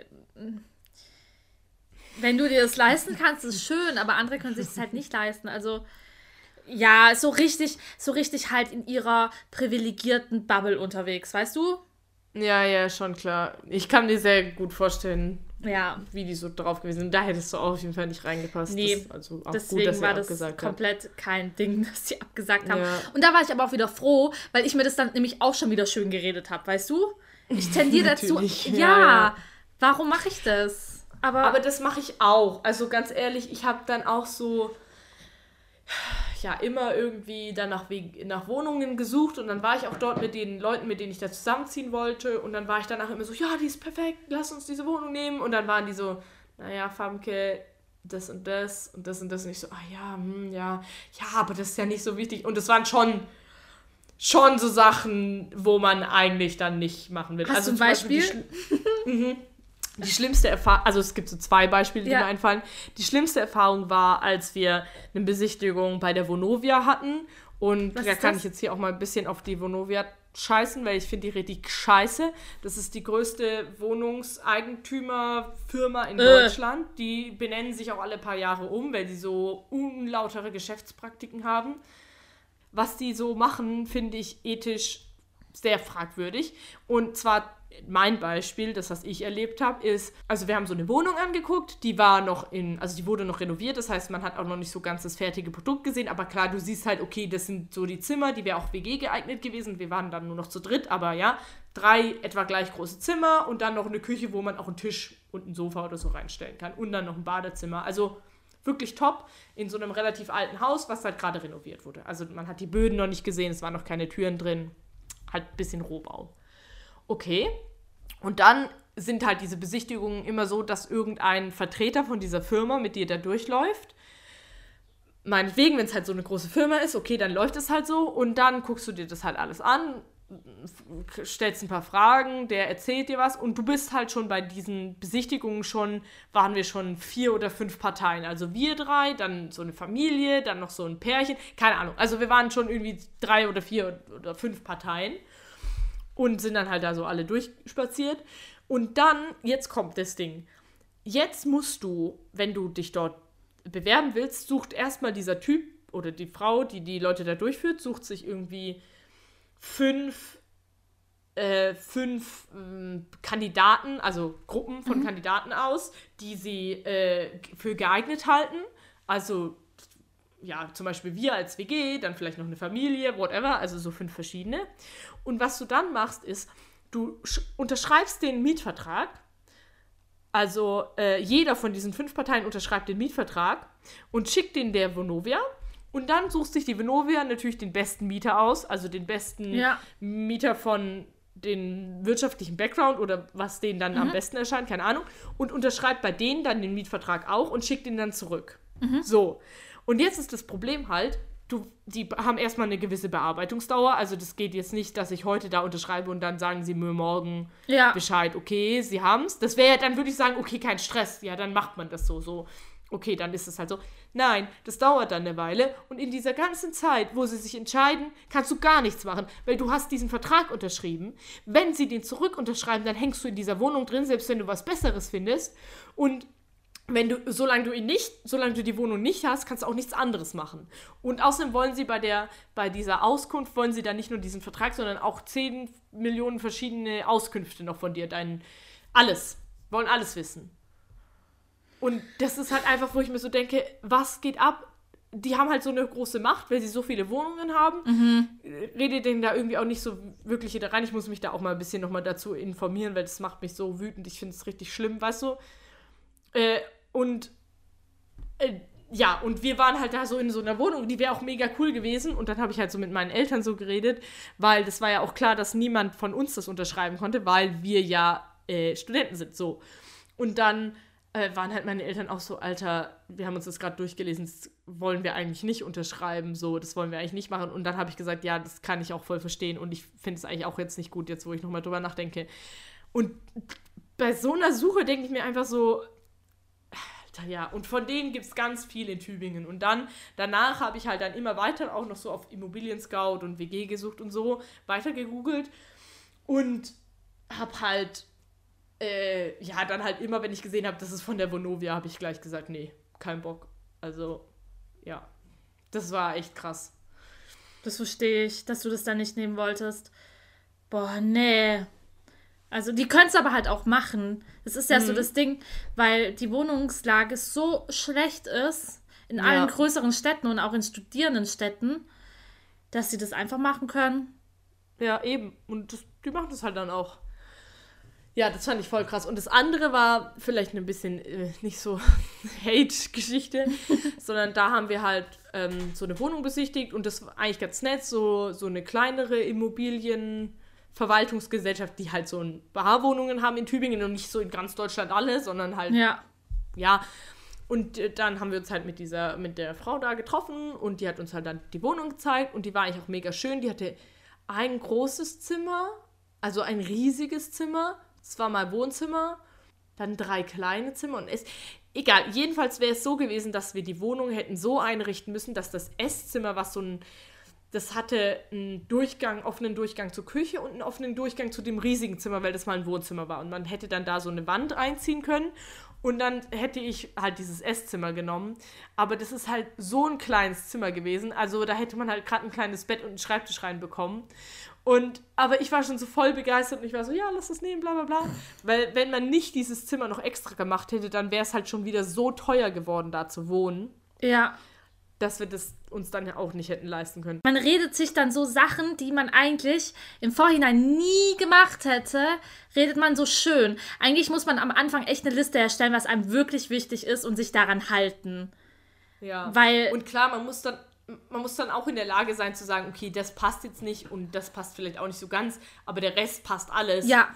Speaker 1: wenn du dir das leisten kannst, ist schön, aber andere können sich das halt nicht leisten. Also, ja, so richtig, so richtig halt in ihrer privilegierten Bubble unterwegs, weißt du?
Speaker 2: Ja, ja, schon klar. Ich kann mir sehr gut vorstellen,
Speaker 1: ja.
Speaker 2: wie die so drauf gewesen sind. Da hättest du auch auf jeden Fall nicht reingepasst.
Speaker 1: Nee,
Speaker 2: das, also auch
Speaker 1: deswegen
Speaker 2: gut, dass
Speaker 1: war das komplett hat. kein Ding, dass sie abgesagt haben. Ja. Und da war ich aber auch wieder froh, weil ich mir das dann nämlich auch schon wieder schön geredet habe, weißt du? Ich tendiere dazu, ja, ja, ja, warum mache ich das? Aber,
Speaker 2: aber das mache ich auch. Also ganz ehrlich, ich habe dann auch so... ja, immer irgendwie dann nach, nach Wohnungen gesucht und dann war ich auch dort mit den Leuten, mit denen ich da zusammenziehen wollte und dann war ich danach immer so, ja, die ist perfekt, lass uns diese Wohnung nehmen und dann waren die so, naja, Famke, das und das und das und das und ich so, ah ja, hm, ja, ja, aber das ist ja nicht so wichtig und das waren schon, schon so Sachen, wo man eigentlich dann nicht machen will.
Speaker 1: Hast
Speaker 2: also
Speaker 1: du ein Beispiel?
Speaker 2: Beispiel die, mhm. Die schlimmste Erfahrung, also es gibt so zwei Beispiele, die ja. mir einfallen. Die schlimmste Erfahrung war, als wir eine Besichtigung bei der Vonovia hatten. Und Was da kann das? ich jetzt hier auch mal ein bisschen auf die Vonovia scheißen, weil ich finde die richtig scheiße. Das ist die größte Wohnungseigentümerfirma in äh. Deutschland. Die benennen sich auch alle paar Jahre um, weil sie so unlautere Geschäftspraktiken haben. Was die so machen, finde ich ethisch sehr fragwürdig. Und zwar mein Beispiel, das, was ich erlebt habe, ist, also wir haben so eine Wohnung angeguckt, die war noch in, also die wurde noch renoviert, das heißt, man hat auch noch nicht so ganz das fertige Produkt gesehen, aber klar, du siehst halt, okay, das sind so die Zimmer, die wäre auch W G geeignet gewesen, wir waren dann nur noch zu dritt, aber ja, drei etwa gleich große Zimmer und dann noch eine Küche, wo man auch einen Tisch und ein Sofa oder so reinstellen kann und dann noch ein Badezimmer, also wirklich top, in so einem relativ alten Haus, was halt gerade renoviert wurde. Also man hat die Böden noch nicht gesehen, es waren noch keine Türen drin, halt ein bisschen Rohbau. Okay, und dann sind halt diese Besichtigungen immer so, dass irgendein Vertreter von dieser Firma mit dir da durchläuft. Meinetwegen, wenn es halt so eine große Firma ist, okay, dann läuft es halt so und dann guckst du dir das halt alles an, stellst ein paar Fragen, der erzählt dir was und du bist halt schon bei diesen Besichtigungen schon, waren wir schon vier oder fünf Parteien. Also wir drei, dann so eine Familie, dann noch so ein Pärchen, keine Ahnung. Also wir waren schon irgendwie drei oder vier oder fünf Parteien und sind dann halt da so alle durchspaziert. Und dann, jetzt kommt das Ding. Jetzt musst du, wenn du dich dort bewerben willst, sucht erstmal dieser Typ oder die Frau, die die Leute da durchführt, sucht sich irgendwie fünf, äh, fünf ähm, Kandidaten, also Gruppen von mhm. Kandidaten aus, die sie äh, für geeignet halten. Also, ja, zum Beispiel wir als W G, dann vielleicht noch eine Familie, whatever, also so fünf verschiedene. Und was du dann machst, ist, du sch- unterschreibst den Mietvertrag. Also äh, jeder von diesen fünf Parteien unterschreibt den Mietvertrag und schickt den der Vonovia. Und dann sucht sich die Vonovia natürlich den besten Mieter aus, also den besten ja. Mieter von den wirtschaftlichen Background oder was denen dann mhm. am besten erscheint, keine Ahnung, und unterschreibt bei denen dann den Mietvertrag auch und schickt ihn dann zurück. Mhm. So. Und jetzt ist das Problem halt, du, die haben erstmal eine gewisse Bearbeitungsdauer, also das geht jetzt nicht, dass ich heute da unterschreibe und dann sagen sie mir morgen ja. Bescheid, okay, sie haben's. Das wäre ja, dann würde ich sagen, okay, kein Stress, ja, dann macht man das so, so. Okay, dann ist es halt so. Nein, das dauert dann eine Weile und in dieser ganzen Zeit, wo sie sich entscheiden, kannst du gar nichts machen, weil du hast diesen Vertrag unterschrieben. Wenn sie den zurück unterschreiben, dann hängst du in dieser Wohnung drin, selbst wenn du was Besseres findest. Und wenn du, solange du ihn nicht, solange du die Wohnung nicht hast, kannst du auch nichts anderes machen. Und außerdem wollen sie bei der, bei dieser Auskunft, wollen sie dann nicht nur diesen Vertrag, sondern auch zehn Millionen verschiedene Auskünfte noch von dir, dein, alles, wollen alles wissen. Und das ist halt einfach, wo ich mir so denke, was geht ab? Die haben halt so eine große Macht, weil sie so viele Wohnungen haben. Mhm. Redet denen da irgendwie auch nicht so wirklich da rein. Ich muss mich da auch mal ein bisschen nochmal dazu informieren, weil das macht mich so wütend. Ich finde es richtig schlimm, weißt du? Äh, und äh, ja, und wir waren halt da so in so einer Wohnung, die wäre auch mega cool gewesen. Und dann habe ich halt so mit meinen Eltern so geredet, weil das war ja auch klar, dass niemand von uns das unterschreiben konnte, weil wir ja äh, Studenten sind, so. Und dann Äh, waren halt meine Eltern auch so, Alter, wir haben uns das gerade durchgelesen, das wollen wir eigentlich nicht unterschreiben, so, das wollen wir eigentlich nicht machen. Und dann habe ich gesagt, ja, das kann ich auch voll verstehen und ich finde es eigentlich auch jetzt nicht gut, jetzt wo ich nochmal drüber nachdenke. Und bei so einer Suche denke ich mir einfach so, Alter, ja, und von denen gibt es ganz viel in Tübingen. Und dann, danach habe ich halt dann immer weiter auch noch so auf Immobilien-Scout und W G gesucht und so, weiter gegoogelt und habe halt Äh, ja, dann halt immer, wenn ich gesehen habe, das ist von der Vonovia, habe ich gleich gesagt, nee, kein Bock. Also, ja, das war echt krass.
Speaker 1: Das verstehe ich, dass du das dann nicht nehmen wolltest. Boah, nee. Also, die können es aber halt auch machen. Das ist ja mhm. so das Ding, weil die Wohnungslage so schlecht ist, in ja. allen größeren Städten und auch in Studierendenstädten, dass sie das einfach machen können.
Speaker 2: Ja, eben. Und das, die machen das halt dann auch. Ja, das fand ich voll krass. Und das andere war vielleicht ein bisschen äh, nicht so Hate-Geschichte, sondern da haben wir halt ähm, so eine Wohnung besichtigt und das war eigentlich ganz nett, so, so eine kleinere Immobilienverwaltungsgesellschaft, die halt so ein paar Wohnungen haben in Tübingen und nicht so in ganz Deutschland alle, sondern halt, ja. ja. Und äh, dann haben wir uns halt mit dieser, mit der Frau da getroffen und die hat uns halt dann die Wohnung gezeigt und die war eigentlich auch mega schön. Die hatte ein großes Zimmer, also ein riesiges Zimmer. Es war mal Wohnzimmer, dann drei kleine Zimmer und es. Egal, jedenfalls wäre es so gewesen, dass wir die Wohnung hätten so einrichten müssen, dass das Esszimmer, was so ein. Das hatte einen Durchgang, offenen Durchgang zur Küche und einen offenen Durchgang zu dem riesigen Zimmer, weil das mal ein Wohnzimmer war. Und man hätte dann da so eine Wand einziehen können und dann hätte ich halt dieses Esszimmer genommen. Aber das ist halt so ein kleines Zimmer gewesen. Also da hätte man halt gerade ein kleines Bett und einen Schreibtisch reinbekommen. Und, aber ich war schon so voll begeistert und ich war so, ja, lass das nehmen, bla bla bla. Weil wenn man nicht dieses Zimmer noch extra gemacht hätte, dann wäre es halt schon wieder so teuer geworden, da zu wohnen.
Speaker 1: Ja.
Speaker 2: Dass wir das uns dann ja auch nicht hätten leisten können.
Speaker 1: Man redet sich dann so Sachen, die man eigentlich im Vorhinein nie gemacht hätte, redet man so schön. Eigentlich muss man am Anfang echt eine Liste erstellen, was einem wirklich wichtig ist und sich daran halten.
Speaker 2: Ja.
Speaker 1: Weil,
Speaker 2: und klar, man muss dann Man muss dann auch in der Lage sein zu sagen, okay, das passt jetzt nicht und das passt vielleicht auch nicht so ganz, aber der Rest passt alles.
Speaker 1: Ja.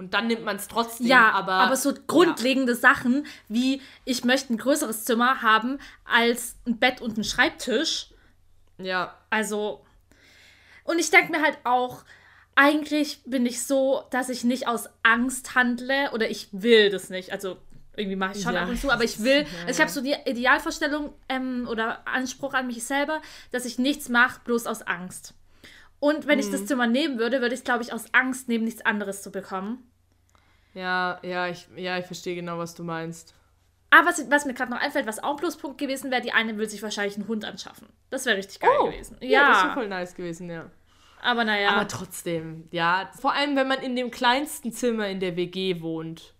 Speaker 2: Und dann nimmt man es trotzdem.
Speaker 1: Ja,
Speaker 2: aber,
Speaker 1: aber so grundlegende ja. Sachen wie, ich möchte ein größeres Zimmer haben als ein Bett und ein Schreibtisch.
Speaker 2: Ja.
Speaker 1: Also, und ich denke mir halt auch, eigentlich bin ich so, dass ich nicht aus Angst handle oder ich will das nicht. Also, irgendwie mache ich schon
Speaker 2: ja.
Speaker 1: ab und zu, aber ich will,
Speaker 2: ja,
Speaker 1: also ich habe so die Idealvorstellung ähm, oder Anspruch an mich selber, dass ich nichts mache, bloß aus Angst. Und wenn mhm. ich das Zimmer nehmen würde, würde ich es, glaube ich, aus Angst nehmen, nichts anderes zu bekommen.
Speaker 2: Ja, ja, ich, ja, ich verstehe genau, was du meinst.
Speaker 1: Aber was, was mir gerade noch einfällt, was auch ein Pluspunkt gewesen wäre, die eine will sich wahrscheinlich einen Hund anschaffen. Das wäre richtig geil
Speaker 2: oh.
Speaker 1: gewesen. Ja,
Speaker 2: ja, das wäre voll nice gewesen, ja.
Speaker 1: Aber naja.
Speaker 2: Aber trotzdem, ja. Vor allem, wenn man in dem kleinsten Zimmer in der W G wohnt.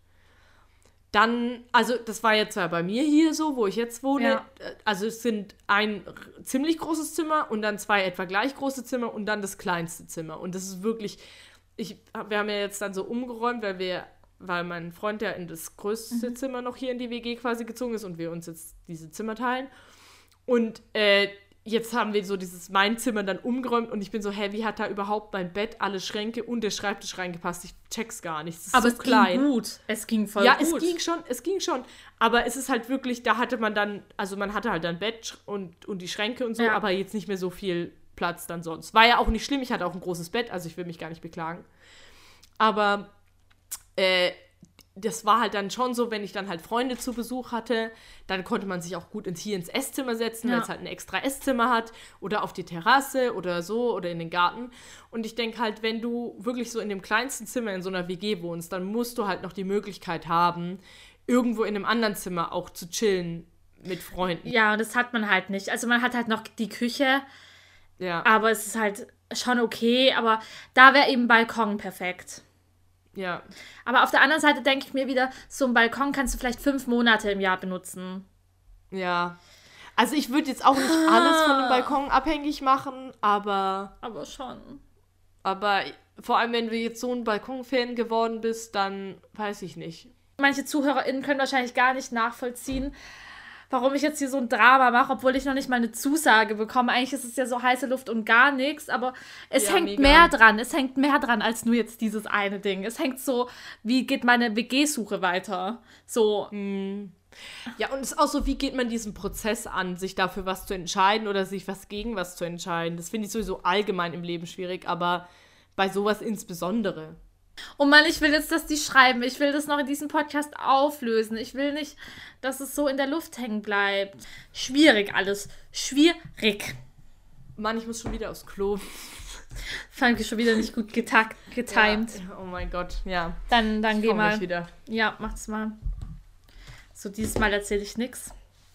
Speaker 2: Dann, also das war jetzt ja bei mir hier so, wo ich jetzt wohne.
Speaker 1: Ja.
Speaker 2: Also es sind ein ziemlich großes Zimmer und dann zwei etwa gleich große Zimmer und dann das kleinste Zimmer. Und das ist wirklich, ich, wir haben ja jetzt dann so umgeräumt, weil wir, weil mein Freund ja in das größte mhm. Zimmer noch hier in die W G quasi gezogen ist und wir uns jetzt diese Zimmer teilen. Und äh, jetzt haben wir so dieses mein Zimmer dann umgeräumt und ich bin so, hä, wie hat da überhaupt mein Bett, alle Schränke und der Schreibtisch reingepasst? Ich check's gar nicht. Es ist
Speaker 1: aber
Speaker 2: so
Speaker 1: es
Speaker 2: klein.
Speaker 1: ging gut. Es ging voll
Speaker 2: ja,
Speaker 1: gut.
Speaker 2: Ja, es ging schon, es ging schon. Aber es ist halt wirklich, da hatte man dann, also man hatte halt dann Bett und, und die Schränke und so, ja. aber jetzt nicht mehr so viel Platz dann sonst. War ja auch nicht schlimm, ich hatte auch ein großes Bett, also ich will mich gar nicht beklagen. Aber äh, das war halt dann schon so, wenn ich dann halt Freunde zu Besuch hatte, dann konnte man sich auch gut ins, hier ins Esszimmer setzen, ja. weil es halt ein extra Esszimmer hat oder auf die Terrasse oder so oder in den Garten. Und ich denke halt, wenn du wirklich so in dem kleinsten Zimmer in so einer W G wohnst, dann musst du halt noch die Möglichkeit haben, irgendwo in einem anderen Zimmer auch zu chillen mit Freunden.
Speaker 1: Ja, und das hat man halt nicht. Also man hat halt noch die Küche, ja. aber es ist halt schon okay, aber da wäre eben Balkon perfekt.
Speaker 2: Ja.
Speaker 1: Aber auf der anderen Seite denke ich mir wieder, so ein Balkon kannst du vielleicht fünf Monate im Jahr benutzen.
Speaker 2: Ja. Also ich würde jetzt auch nicht alles von dem Balkon abhängig machen, aber...
Speaker 1: Aber schon.
Speaker 2: Aber vor allem, wenn du jetzt so ein Balkon-Fan geworden bist, dann weiß ich nicht.
Speaker 1: Manche ZuhörerInnen können wahrscheinlich gar nicht nachvollziehen, warum ich jetzt hier so ein Drama mache, obwohl ich noch nicht mal eine Zusage bekomme. Eigentlich ist es ja so heiße Luft und gar nichts, aber es ja, hängt mega. mehr dran. Es hängt mehr dran als nur jetzt dieses eine Ding. Es hängt so, wie geht meine W G-Suche weiter? So.
Speaker 2: Hm. Ja, und es ist auch so, wie geht man diesen Prozess an, sich dafür was zu entscheiden oder sich was gegen was zu entscheiden. Das finde ich sowieso allgemein im Leben schwierig, aber bei sowas insbesondere.
Speaker 1: Oh Mann, ich will jetzt, dass die schreiben. Ich will das noch in diesem Podcast auflösen. Ich will nicht, dass es so in der Luft hängen bleibt. Schwierig alles. Schwierig.
Speaker 2: Mann, ich muss schon wieder aufs Klo.
Speaker 1: Fand ich schon wieder nicht gut getakt, getimed.
Speaker 2: Ja, oh mein Gott, ja.
Speaker 1: Dann, dann
Speaker 2: ich
Speaker 1: geh mal.
Speaker 2: Wieder.
Speaker 1: Ja, mach's mal. So, dieses Mal erzähle ich nichts.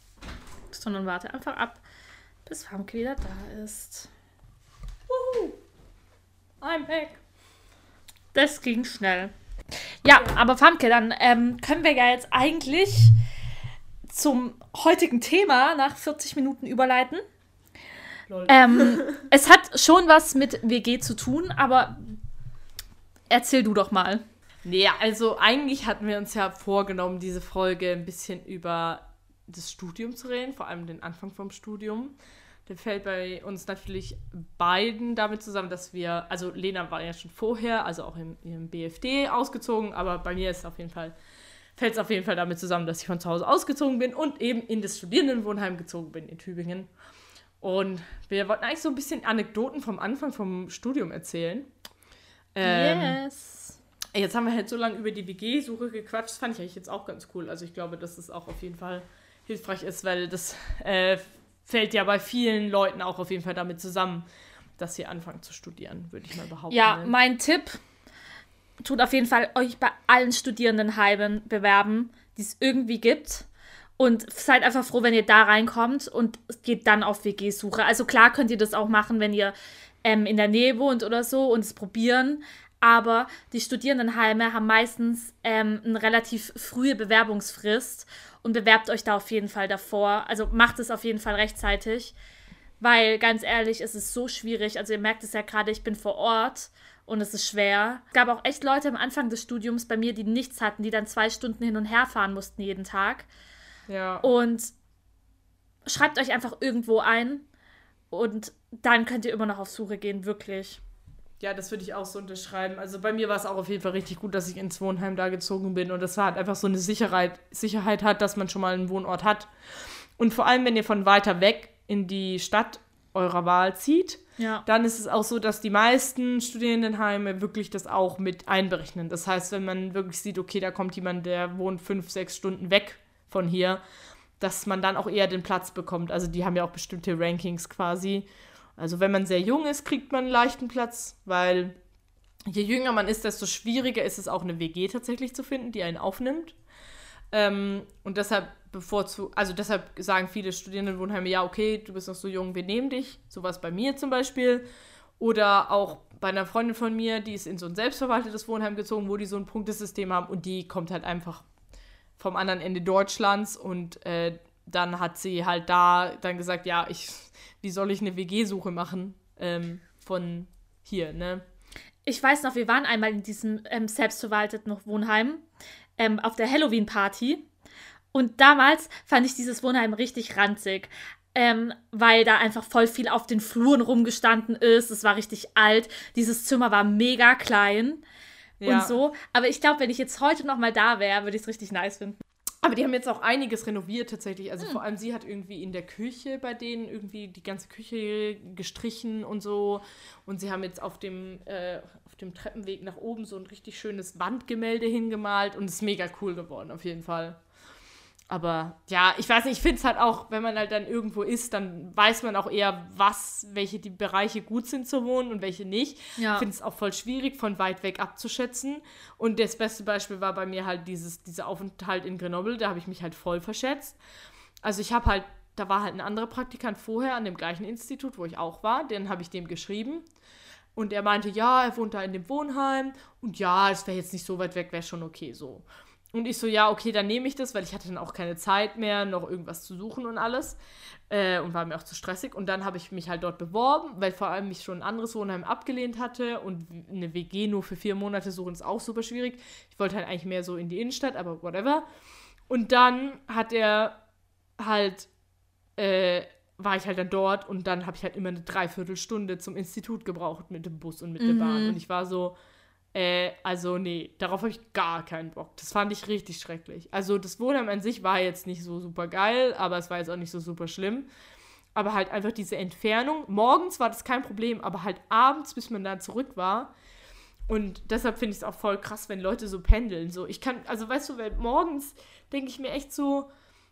Speaker 1: Sondern warte einfach ab, bis Famke wieder da ist.
Speaker 2: Wuhu. I'm back.
Speaker 1: Das ging schnell. Ja, ja. aber Famke, dann ähm, können wir ja jetzt eigentlich zum heutigen Thema nach vierzig Minuten überleiten. Ähm, es hat schon was mit W G zu tun, aber erzähl du doch mal.
Speaker 2: Nee, also eigentlich hatten wir uns ja vorgenommen, diese Folge ein bisschen über das Studium zu reden, vor allem den Anfang vom Studium. Der fällt bei uns natürlich beiden damit zusammen, dass wir, also Lena war ja schon vorher, also auch im, im B F D ausgezogen, aber bei mir ist auf jeden Fall, fällt es auf jeden Fall damit zusammen, dass ich von zu Hause ausgezogen bin und eben in das Studierendenwohnheim gezogen bin in Tübingen. Und wir wollten eigentlich so ein bisschen Anekdoten vom Anfang vom Studium erzählen. Ähm,
Speaker 1: yes.
Speaker 2: Jetzt haben wir halt so lange über die W G-Suche gequatscht, das fand ich eigentlich jetzt auch ganz cool. Also ich glaube, dass es auch auf jeden Fall hilfreich ist, weil das äh, fällt ja bei vielen Leuten auch auf jeden Fall damit zusammen, dass sie anfangen zu studieren, würde ich mal behaupten.
Speaker 1: Ja,
Speaker 2: ne?
Speaker 1: mein Tipp, tut auf jeden Fall euch bei allen Studierendenheimen bewerben, die es irgendwie gibt. Und seid einfach froh, wenn ihr da reinkommt und geht dann auf W G-Suche. Also klar könnt ihr das auch machen, wenn ihr ähm, in der Nähe wohnt oder so und es probieren. Aber die Studierendenheime haben meistens ähm, eine relativ frühe Bewerbungsfrist und bewerbt euch da auf jeden Fall davor. Also macht es auf jeden Fall rechtzeitig, weil ganz ehrlich, es ist so schwierig. Also ihr merkt es ja gerade, ich bin vor Ort und es ist schwer. Es gab auch echt Leute am Anfang des Studiums bei mir, die nichts hatten, die dann zwei Stunden hin und her fahren mussten jeden Tag.
Speaker 2: Ja.
Speaker 1: Und schreibt euch einfach irgendwo ein und dann könnt ihr immer noch auf Suche gehen, wirklich.
Speaker 2: Ja, das würde ich auch so unterschreiben. Also bei mir war es auch auf jeden Fall richtig gut, dass ich ins Wohnheim da gezogen bin und das war halt einfach so eine Sicherheit, Sicherheit hat, dass man schon mal einen Wohnort hat. Und vor allem, wenn ihr von weiter weg in die Stadt eurer Wahl zieht, ja. dann ist es auch so, dass die meisten Studierendenheime wirklich das auch mit einberechnen. Das heißt, wenn man wirklich sieht, okay, da kommt jemand, der wohnt fünf, sechs Stunden weg von hier, dass man dann auch eher den Platz bekommt. Also die haben ja auch bestimmte Rankings quasi. Also wenn man sehr jung ist, kriegt man einen leichten Platz, weil je jünger man ist, desto schwieriger ist es auch eine W G tatsächlich zu finden, die einen aufnimmt. Ähm, und deshalb bevorzu- also deshalb sagen viele Studierendenwohnheime, ja okay, du bist noch so jung, wir nehmen dich. Sowas bei mir zum Beispiel. Oder auch bei einer Freundin von mir, die ist in so ein selbstverwaltetes Wohnheim gezogen, wo die so ein Punktesystem haben und die kommt halt einfach vom anderen Ende Deutschlands und äh, dann hat sie halt da dann gesagt, ja, ich, wie soll ich eine W G-Suche machen ähm, von hier, ne?
Speaker 1: Ich weiß noch, wir waren einmal in diesem ähm, selbstverwalteten Wohnheim ähm, auf der Halloween-Party und damals fand ich dieses Wohnheim richtig ranzig, ähm, weil da einfach voll viel auf den Fluren rumgestanden ist, es war richtig alt, dieses Zimmer war mega klein ja. und so, aber ich glaube, wenn ich jetzt heute noch mal da wäre, würde ich es richtig nice finden.
Speaker 2: Aber die haben jetzt auch einiges renoviert tatsächlich. Also hm. vor allem sie hat irgendwie in der Küche bei denen irgendwie die ganze Küche gestrichen und so. Und sie haben jetzt auf dem, äh, auf dem Treppenweg nach oben so ein richtig schönes Wandgemälde hingemalt. Und es ist mega cool geworden, auf jeden Fall. Aber ja, ich weiß nicht, ich finde es halt auch, wenn man halt dann irgendwo ist, dann weiß man auch eher, was, welche die Bereiche gut sind zu wohnen und welche nicht. Ja. Ich finde es auch voll schwierig, von weit weg abzuschätzen. Und das beste Beispiel war bei mir halt dieses, dieser Aufenthalt in Grenoble, da habe ich mich halt voll verschätzt. Also ich habe halt, da war halt ein anderer Praktikant vorher an dem gleichen Institut, wo ich auch war, den habe ich dem geschrieben. Und er meinte, ja, er wohnt da in dem Wohnheim und ja, es wäre jetzt nicht so weit weg, wäre schon okay so. Und ich so, ja, okay, dann nehme ich das, weil ich hatte dann auch keine Zeit mehr, noch irgendwas zu suchen und alles. Äh, und war mir auch zu stressig. Und dann habe ich mich halt dort beworben, weil vor allem mich schon ein anderes Wohnheim abgelehnt hatte. Und eine W G nur für vier Monate suchen ist auch super schwierig. Ich wollte halt eigentlich mehr so in die Innenstadt, aber whatever. Und dann hat er halt, äh, war ich halt dann dort. Und dann habe ich halt immer eine Dreiviertelstunde zum Institut gebraucht mit dem Bus und mit mhm. der Bahn. Und ich war so... Äh, also nee, darauf habe ich gar keinen Bock. Das fand ich richtig schrecklich. Also das Wohnheim an sich war jetzt nicht so super geil, aber es war jetzt auch nicht so super schlimm. Aber halt einfach diese Entfernung. Morgens war das kein Problem, aber halt abends, bis man da zurück war. Und deshalb finde ich es auch voll krass, wenn Leute so pendeln. So, ich kann, also weißt du, weil morgens denke ich mir echt so,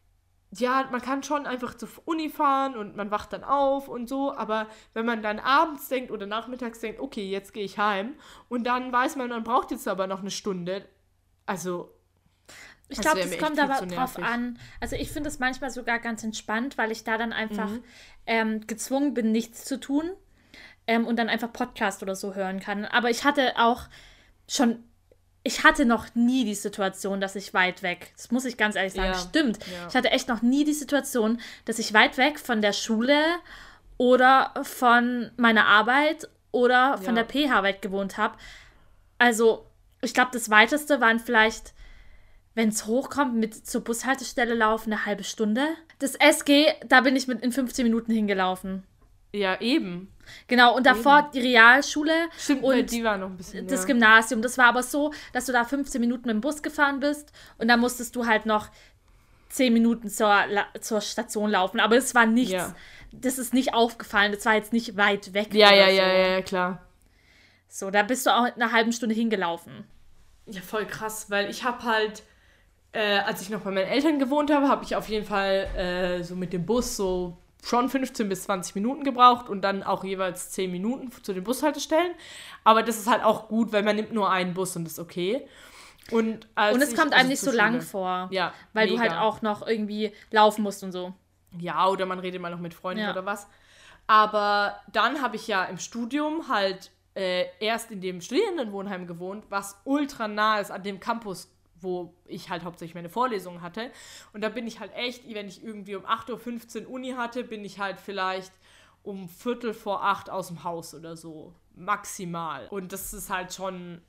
Speaker 2: ja, man kann schon einfach zur Uni fahren und man wacht dann auf und so, aber wenn man dann abends denkt oder nachmittags denkt, okay, jetzt gehe ich heim und dann weiß man, man braucht jetzt aber noch eine Stunde, also
Speaker 1: ich glaube, das kommt aber drauf an, also ich finde es manchmal sogar ganz entspannt, weil ich da dann einfach mhm. ähm, gezwungen bin, nichts zu tun ähm, und dann einfach Podcast oder so hören kann, aber ich hatte auch schon Ich hatte noch nie die Situation, dass ich weit weg, das muss ich ganz ehrlich sagen, ja, stimmt. Ja. Ich hatte echt noch nie die Situation, dass ich weit weg von der Schule oder von meiner Arbeit oder von ja. der P-Arbeit gewohnt habe. Also, ich glaube, das Weiteste waren vielleicht, wenn es hochkommt, mit zur Bushaltestelle laufen, eine halbe Stunde. Das S G, da bin ich mit in fünfzehn Minuten hingelaufen.
Speaker 2: Ja, eben.
Speaker 1: Genau, und davor eben. Die Realschule
Speaker 2: Stimmt, und die war noch ein bisschen,
Speaker 1: das
Speaker 2: ja.
Speaker 1: Gymnasium. Das war aber so, dass du da fünfzehn Minuten mit dem Bus gefahren bist und dann musstest du halt noch zehn Minuten zur, zur Station laufen. Aber es war nichts, ja. das ist nicht aufgefallen, das war jetzt nicht weit weg.
Speaker 2: Ja, ja,
Speaker 1: so.
Speaker 2: ja, ja, ja, klar.
Speaker 1: So, da bist du auch in einer halben Stunde hingelaufen.
Speaker 2: Ja, voll krass, weil ich habe halt, äh, als ich noch bei meinen Eltern gewohnt habe, habe ich auf jeden Fall äh, so mit dem Bus so schon fünfzehn bis zwanzig Minuten gebraucht und dann auch jeweils zehn Minuten zu den Bushaltestellen. Aber das ist halt auch gut, weil man nimmt nur einen Bus und das ist okay. Und, als
Speaker 1: und es
Speaker 2: ich,
Speaker 1: kommt
Speaker 2: also
Speaker 1: einem nicht so lang vor,
Speaker 2: ja,
Speaker 1: weil
Speaker 2: mega.
Speaker 1: Du halt auch noch irgendwie laufen musst und so.
Speaker 2: Ja, oder man redet mal noch mit Freunden
Speaker 1: ja.
Speaker 2: oder was. Aber dann habe ich ja im Studium halt äh, erst in dem Studierendenwohnheim gewohnt, was ultra nah ist an dem Campus, wo ich halt hauptsächlich meine Vorlesungen hatte. Und da bin ich halt echt, wenn ich irgendwie um acht Uhr fünfzehn Uni hatte, bin ich halt vielleicht um Viertel vor acht aus dem Haus oder so. Maximal. Und das ist halt schon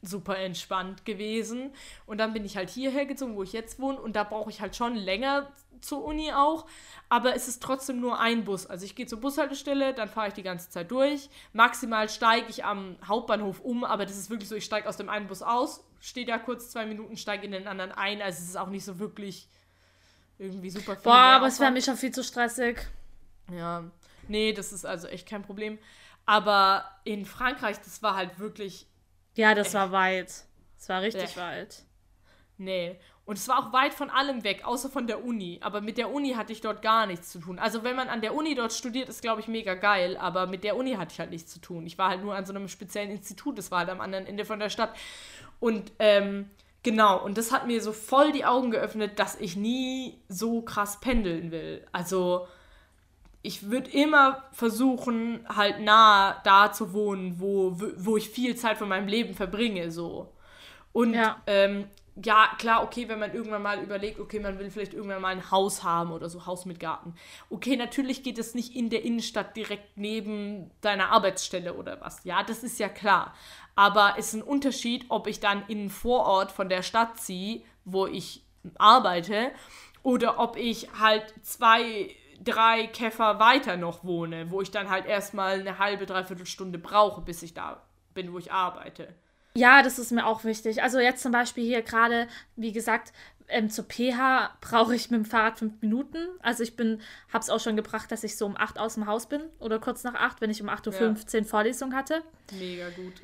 Speaker 2: super entspannt gewesen. Und dann bin ich halt hierher gezogen, wo ich jetzt wohne. Und da brauche ich halt schon länger zur Uni auch. Aber es ist trotzdem nur ein Bus. Also ich gehe zur Bushaltestelle, dann fahre ich die ganze Zeit durch. Maximal steige ich am Hauptbahnhof um. Aber das ist wirklich so, ich steige aus dem einen Bus aus, stehe da kurz zwei Minuten, steige in den anderen ein. Also es ist auch nicht so wirklich irgendwie super viel.
Speaker 1: Boah, aber es wäre mir schon viel zu stressig.
Speaker 2: Ja, nee, das ist also echt kein Problem. Aber in Frankreich, das war halt wirklich...
Speaker 1: Ja, das war weit. Das war richtig
Speaker 2: Äh.
Speaker 1: weit.
Speaker 2: Nee. Und es war auch weit von allem weg, außer von der Uni. Aber mit der Uni hatte ich dort gar nichts zu tun. Also wenn man an der Uni dort studiert, ist, glaube ich, mega geil. Aber mit der Uni hatte ich halt nichts zu tun. Ich war halt nur an so einem speziellen Institut. Das war halt am anderen Ende von der Stadt. Und ähm, genau. Und das hat mir so voll die Augen geöffnet, dass ich nie so krass pendeln will. Also... Ich würde immer versuchen, halt nah da zu wohnen, wo, wo ich viel Zeit von meinem Leben verbringe, so. Und
Speaker 1: ja.
Speaker 2: Ähm, ja, klar, okay, wenn man irgendwann mal überlegt, okay, man will vielleicht irgendwann mal ein Haus haben oder so, Haus mit Garten. Okay, natürlich geht es nicht in der Innenstadt direkt neben deiner Arbeitsstelle oder was. Ja, das ist ja klar. Aber es ist ein Unterschied, ob ich dann in einen Vorort von der Stadt ziehe, wo ich arbeite, oder ob ich halt zwei... drei Käfer weiter noch wohne, wo ich dann halt erstmal eine halbe, dreiviertel Stunde brauche, bis ich da bin, wo ich arbeite.
Speaker 1: Ja, das ist mir auch wichtig. Also jetzt zum Beispiel hier gerade, wie gesagt, ähm, zur P H brauche ich mit dem Fahrrad fünf Minuten. Also ich bin, hab's auch schon gebracht, dass ich so um acht aus dem Haus bin oder kurz nach acht, wenn ich um acht Uhr fünfzehn ja. Vorlesung hatte.
Speaker 2: Mega gut.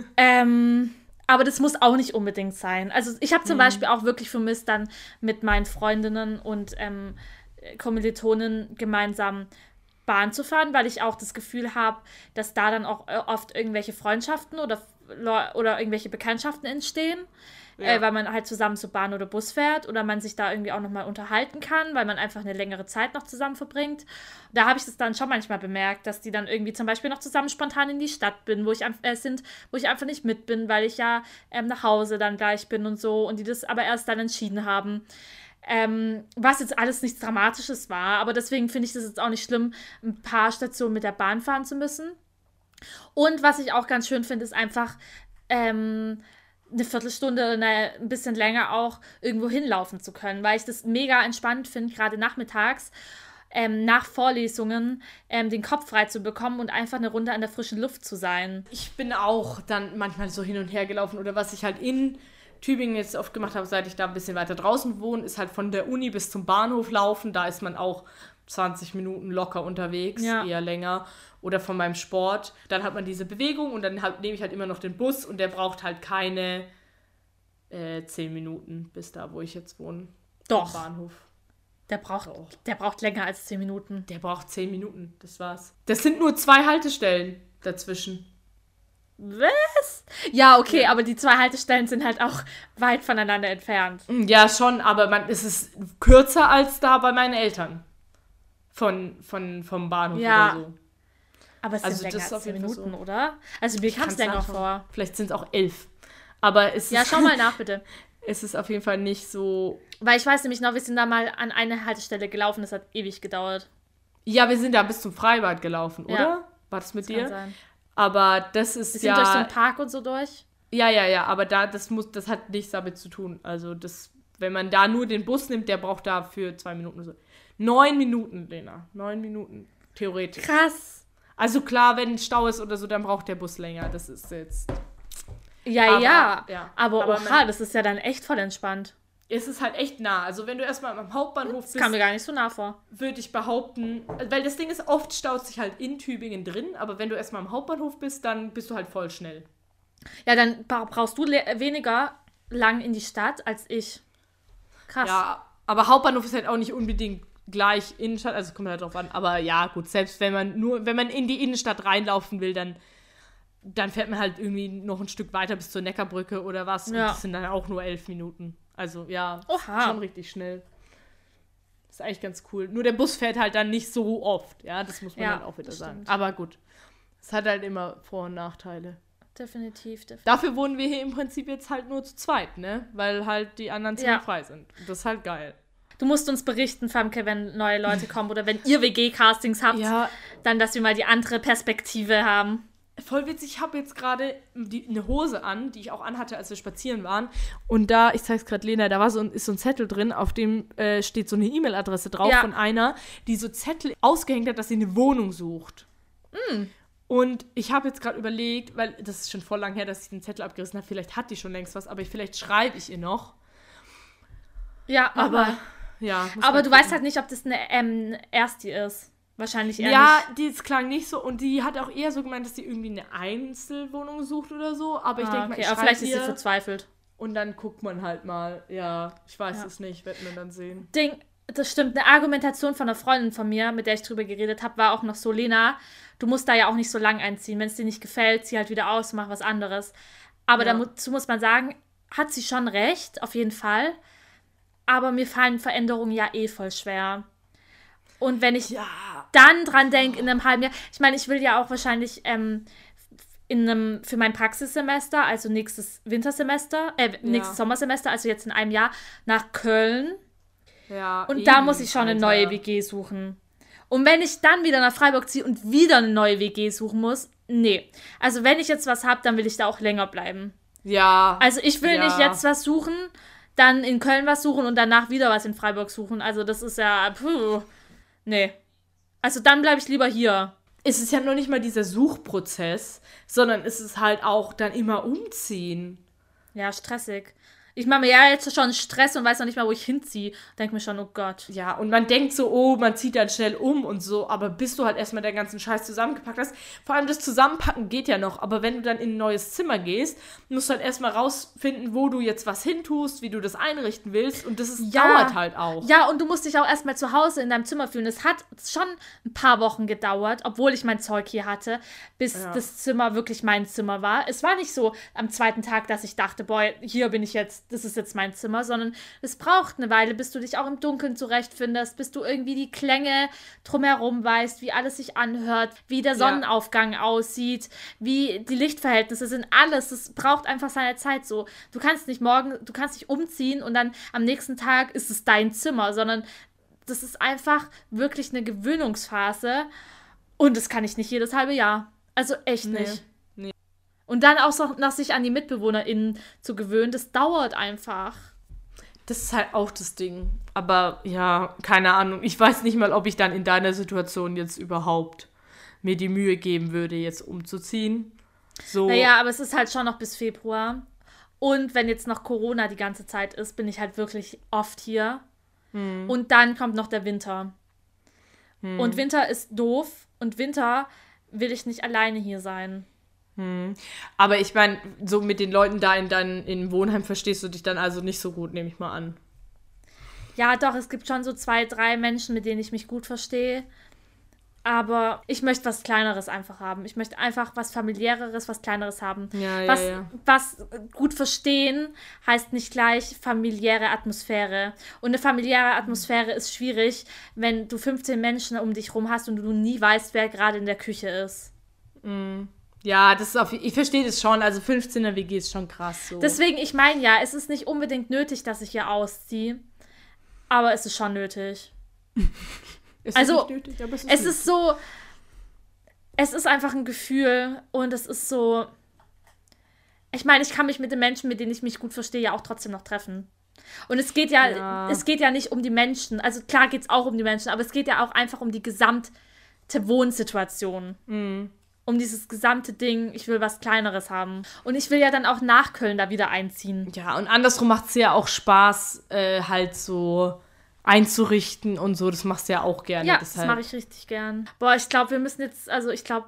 Speaker 1: ähm, aber das muss auch nicht unbedingt sein. Also ich habe zum
Speaker 2: mhm.
Speaker 1: Beispiel auch wirklich vermisst, dann mit meinen Freundinnen und ähm, Kommilitonen gemeinsam Bahn zu fahren, weil ich auch das Gefühl habe, dass da dann auch oft irgendwelche Freundschaften oder, oder irgendwelche Bekanntschaften entstehen, ja. äh, weil man halt zusammen zur Bahn oder Bus fährt oder man sich da irgendwie auch nochmal unterhalten kann, weil man einfach eine längere Zeit noch zusammen verbringt. Da habe ich das dann schon manchmal bemerkt, dass die dann irgendwie zum Beispiel noch zusammen spontan in die Stadt bin, wo ich äh, sind, wo ich einfach nicht mit bin, weil ich ja ähm, nach Hause dann gleich bin und so und die das aber erst dann entschieden haben. Ähm, was jetzt alles nichts Dramatisches war, aber deswegen finde ich das jetzt auch nicht schlimm, ein paar Stationen mit der Bahn fahren zu müssen. Und was ich auch ganz schön finde, ist einfach ähm, eine Viertelstunde oder eine, ein bisschen länger auch irgendwo hinlaufen zu können, weil ich das mega entspannt finde, gerade nachmittags, ähm, nach Vorlesungen ähm, den Kopf frei zu bekommen und einfach eine Runde an der frischen Luft zu sein.
Speaker 2: Ich bin auch dann manchmal so hin und her gelaufen oder was ich halt in Tübingen jetzt oft gemacht habe, seit ich da ein bisschen weiter draußen wohne, ist halt von der Uni bis zum Bahnhof laufen. Da ist man auch zwanzig Minuten locker unterwegs, ja. eher länger. Oder von meinem Sport. Dann hat man diese Bewegung und dann halt, nehme ich halt immer noch den Bus und der braucht halt keine äh, zehn Minuten bis da, wo ich jetzt wohne.
Speaker 1: Doch.
Speaker 2: Bahnhof.
Speaker 1: Der braucht, der braucht länger als zehn Minuten.
Speaker 2: Der braucht zehn Minuten, das war's. Das sind nur zwei Haltestellen dazwischen.
Speaker 1: Was? Ja, okay, ja. aber die zwei Haltestellen sind halt auch weit voneinander entfernt.
Speaker 2: Ja, schon, aber man, es ist kürzer als da bei meinen Eltern. Von, von, vom Bahnhof
Speaker 1: ja.
Speaker 2: oder so.
Speaker 1: Aber es
Speaker 2: also
Speaker 1: sind länger
Speaker 2: das
Speaker 1: als zehn Minuten,
Speaker 2: so.
Speaker 1: oder? Also mir kam es länger vor.
Speaker 2: Vielleicht sind es auch elf. Aber es
Speaker 1: ja,
Speaker 2: ist,
Speaker 1: schau mal nach, bitte.
Speaker 2: Es ist auf jeden Fall nicht so...
Speaker 1: Weil ich weiß nämlich noch, wir sind da mal an eine Haltestelle gelaufen, das hat ewig gedauert.
Speaker 2: Ja, wir sind da bis zum Freibad gelaufen, oder?
Speaker 1: Ja.
Speaker 2: War das mit
Speaker 1: das
Speaker 2: dir?
Speaker 1: Kann sein.
Speaker 2: Aber das ist
Speaker 1: wir
Speaker 2: ja...
Speaker 1: sind durch so einen Park und so durch?
Speaker 2: Ja, ja, ja, aber da, das muss, das hat nichts damit zu tun. Also das, wenn man da nur den Bus nimmt, der braucht da für zwei Minuten so. Neun Minuten, Lena. Neun Minuten, theoretisch.
Speaker 1: Krass.
Speaker 2: Also klar, wenn ein Stau ist oder so, dann braucht der Bus länger. Das ist jetzt...
Speaker 1: Ja,
Speaker 2: aber,
Speaker 1: ja.
Speaker 2: ja.
Speaker 1: Aber,
Speaker 2: aber
Speaker 1: oha,
Speaker 2: man,
Speaker 1: das ist ja dann echt voll entspannt.
Speaker 2: Es ist halt echt nah. Also wenn du erstmal am Hauptbahnhof
Speaker 1: das
Speaker 2: bist...
Speaker 1: Das kam mir gar nicht so nah vor.
Speaker 2: Würde ich behaupten... Weil das Ding ist, oft staut sich halt in Tübingen drin, aber wenn du erstmal am Hauptbahnhof bist, dann bist du halt voll schnell.
Speaker 1: Ja, dann brauchst du le- weniger lang in die Stadt als ich. Krass.
Speaker 2: Ja, aber Hauptbahnhof ist halt auch nicht unbedingt gleich Innenstadt, also kommt halt drauf an. Aber ja, gut, selbst wenn man nur, wenn man in die Innenstadt reinlaufen will, dann, dann fährt man halt irgendwie noch ein Stück weiter bis zur Neckarbrücke oder was. Ja. Und das sind dann auch nur elf Minuten. Also ja,
Speaker 1: Oha.
Speaker 2: schon richtig schnell. Das ist eigentlich ganz cool. Nur der Bus fährt halt dann nicht so oft. Ja, das muss man
Speaker 1: ja,
Speaker 2: dann auch wieder sagen.
Speaker 1: Stimmt.
Speaker 2: Aber gut, es hat halt immer Vor- und Nachteile.
Speaker 1: Definitiv, definitiv.
Speaker 2: Dafür wohnen wir hier im Prinzip jetzt halt nur zu zweit, ne? Weil halt die anderen Zimmer
Speaker 1: ja.
Speaker 2: frei sind. Das ist halt geil.
Speaker 1: Du musst uns berichten, Famke, wenn neue Leute kommen oder wenn ihr W G-Castings habt,
Speaker 2: ja.
Speaker 1: dann, dass wir mal die andere Perspektive haben.
Speaker 2: voll witzig, ich habe jetzt gerade eine Hose an, die ich auch anhatte, als wir spazieren waren. Und da, ich zeig's gerade Lena, da war so ein, ist so ein Zettel drin, auf dem äh, steht so eine E-Mail-Adresse drauf ja. von einer, die so Zettel ausgehängt hat, dass sie eine Wohnung sucht. Mm. Und ich habe jetzt gerade überlegt, weil das ist schon voll lang her, dass ich den Zettel abgerissen habe, vielleicht hat die schon längst was, aber ich, vielleicht schreibe ich ihr noch.
Speaker 1: Ja, aber,
Speaker 2: aber ja.
Speaker 1: Aber du weißt halt nicht, ob das eine ähm, Ersti ist. Wahrscheinlich eher
Speaker 2: ja,
Speaker 1: nicht.
Speaker 2: die klang nicht so und die hat auch eher so gemeint, dass sie irgendwie eine Einzelwohnung sucht oder so. Aber ich ah, denke mal, okay. ich
Speaker 1: aber vielleicht ist sie verzweifelt.
Speaker 2: Und dann guckt man halt mal. Ja, ich weiß ja. es nicht, werden wir dann sehen.
Speaker 1: Ding, das stimmt. Eine Argumentation von einer Freundin von mir, mit der ich drüber geredet habe, war auch noch so, Lena, du musst da ja auch nicht so lang einziehen. Wenn es dir nicht gefällt, zieh halt wieder aus, mach was anderes. Aber ja. dazu muss man sagen, hat sie schon recht, auf jeden Fall. Aber mir fallen Veränderungen ja eh voll schwer. Und wenn ich ja. dann dran denke, in einem halben Jahr, ich meine, ich will ja auch wahrscheinlich ähm, in einem, für mein Praxissemester, also nächstes Wintersemester, äh, nächstes ja. Sommersemester, also jetzt in einem Jahr, nach Köln.
Speaker 2: Ja,
Speaker 1: und
Speaker 2: eben,
Speaker 1: da muss ich schon
Speaker 2: Alter.
Speaker 1: eine neue W G suchen. Und wenn ich dann wieder nach Freiburg ziehe und wieder eine neue W G suchen muss, nee. Also wenn ich jetzt was habe, dann will ich da auch länger bleiben.
Speaker 2: Ja.
Speaker 1: Also ich will
Speaker 2: ja.
Speaker 1: nicht jetzt was suchen, dann in Köln was suchen und danach wieder was in Freiburg suchen. Also das ist ja, puh. Nee. Also dann bleibe ich lieber hier.
Speaker 2: Es ist ja noch nicht mal dieser Suchprozess, sondern es ist halt auch dann immer umziehen.
Speaker 1: Ja, stressig. Ich mache mir ja jetzt schon Stress und weiß noch nicht mal, wo ich hinziehe. Denke mir schon, oh Gott.
Speaker 2: Ja, und man denkt so, oh, man zieht dann schnell um und so, aber bis du halt erstmal den ganzen Scheiß zusammengepackt hast, vor allem das Zusammenpacken geht ja noch, aber wenn du dann in ein neues Zimmer gehst, musst du halt erstmal rausfinden, wo du jetzt was hintust, wie du das einrichten willst und das ist,
Speaker 1: ja.
Speaker 2: dauert halt auch.
Speaker 1: Ja, und du musst dich auch erstmal zu Hause in deinem Zimmer fühlen. Es hat schon ein paar Wochen gedauert, obwohl ich mein Zeug hier hatte, bis ja. das Zimmer wirklich mein Zimmer war. Es war nicht so am zweiten Tag, dass ich dachte, boah, hier bin ich jetzt, das ist jetzt mein Zimmer, sondern es braucht eine Weile, bis du dich auch im Dunkeln zurechtfindest, bis du irgendwie die Klänge drumherum weißt, wie alles sich anhört, wie der Sonnenaufgang ja. aussieht, wie die Lichtverhältnisse sind, alles. Es braucht einfach seine Zeit so. Du kannst nicht morgen, du kannst nicht umziehen und dann am nächsten Tag ist es dein Zimmer, sondern das ist einfach wirklich eine Gewöhnungsphase und das kann ich nicht jedes halbe Jahr. Also echt
Speaker 2: nee.
Speaker 1: nicht. Und dann auch so, noch sich an die MitbewohnerInnen zu gewöhnen, das dauert einfach.
Speaker 2: Das ist halt auch das Ding. Aber ja, keine Ahnung. Ich weiß nicht mal, ob ich dann in deiner Situation jetzt überhaupt mir die Mühe geben würde, jetzt umzuziehen. So.
Speaker 1: Naja, aber es ist halt schon noch bis Februar. Und wenn jetzt noch Corona die ganze Zeit ist, bin ich halt wirklich oft hier. Hm. Und dann kommt noch der Winter. Hm. Und Winter ist doof. Und Winter will ich nicht alleine hier sein.
Speaker 2: Hm. Aber ich meine, so mit den Leuten da in deinem in Wohnheim verstehst du dich dann also nicht so gut, nehme ich mal an.
Speaker 1: Ja, doch, es gibt schon so zwei, drei Menschen, mit denen ich mich gut verstehe. Aber ich möchte was Kleineres einfach haben. Ich möchte einfach was Familiäreres, was Kleineres haben.
Speaker 2: Ja,
Speaker 1: was,
Speaker 2: ja, ja.
Speaker 1: was gut verstehen heißt nicht gleich familiäre Atmosphäre. Und eine familiäre Atmosphäre ist schwierig, wenn du fünfzehn Menschen um dich rum hast und du nie weißt, wer gerade in der Küche ist.
Speaker 2: Mhm. Ja, das ist auf, ich verstehe das schon. Also fünfzehner W G ist schon krass so.
Speaker 1: Deswegen, ich meine ja, es ist nicht unbedingt nötig, dass ich hier ausziehe. Aber es ist schon nötig.
Speaker 2: Es
Speaker 1: also,
Speaker 2: ist nicht nötig, aber es ist
Speaker 1: es
Speaker 2: nötig.
Speaker 1: ist so, es ist einfach ein Gefühl und es ist so, ich meine, ich kann mich mit den Menschen, mit denen ich mich gut verstehe, ja auch trotzdem noch treffen. Und es geht ja,
Speaker 2: ja.
Speaker 1: es geht ja nicht um die Menschen, also klar geht es auch um die Menschen, aber es geht ja auch einfach um die gesamte Wohnsituation.
Speaker 2: Mhm.
Speaker 1: Um dieses gesamte Ding, ich will was Kleineres haben. Und ich will ja dann auch nach Köln da wieder einziehen.
Speaker 2: Ja, und andersrum macht es ja auch Spaß, äh, halt so einzurichten und so. Das machst du ja auch gerne.
Speaker 1: Ja, deshalb. Das mache ich richtig gern. Boah, ich glaube, wir müssen jetzt, also ich glaube,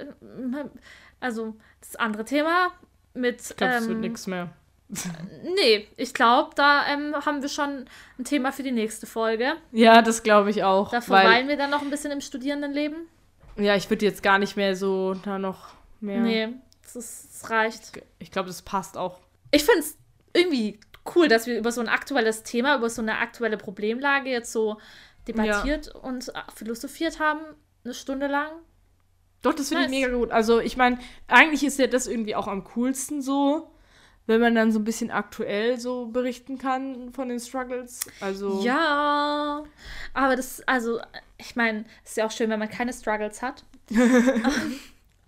Speaker 1: also das andere Thema mit...
Speaker 2: Ich glaube, es
Speaker 1: ähm,
Speaker 2: wird nichts mehr.
Speaker 1: Nee, ich glaube, da ähm, haben wir schon ein Thema für die nächste Folge.
Speaker 2: Ja, das glaube ich auch.
Speaker 1: Da verweilen wir dann noch ein bisschen im Studierendenleben. Ja,
Speaker 2: ich würde jetzt gar nicht mehr so da noch mehr...
Speaker 1: Nee, das, ist, das reicht.
Speaker 2: Ich glaube, das passt auch.
Speaker 1: Ich finde es irgendwie cool, dass wir über so ein aktuelles Thema, über so eine aktuelle Problemlage jetzt so debattiert ja. und philosophiert haben, eine Stunde lang.
Speaker 2: Doch, das finde nice. ich mega gut. Also ich meine, eigentlich ist ja das irgendwie auch am coolsten so, wenn man dann so ein bisschen aktuell so berichten kann von den Struggles. Also
Speaker 1: ja, aber das, also ich meine, es ist ja auch schön, wenn man keine Struggles hat.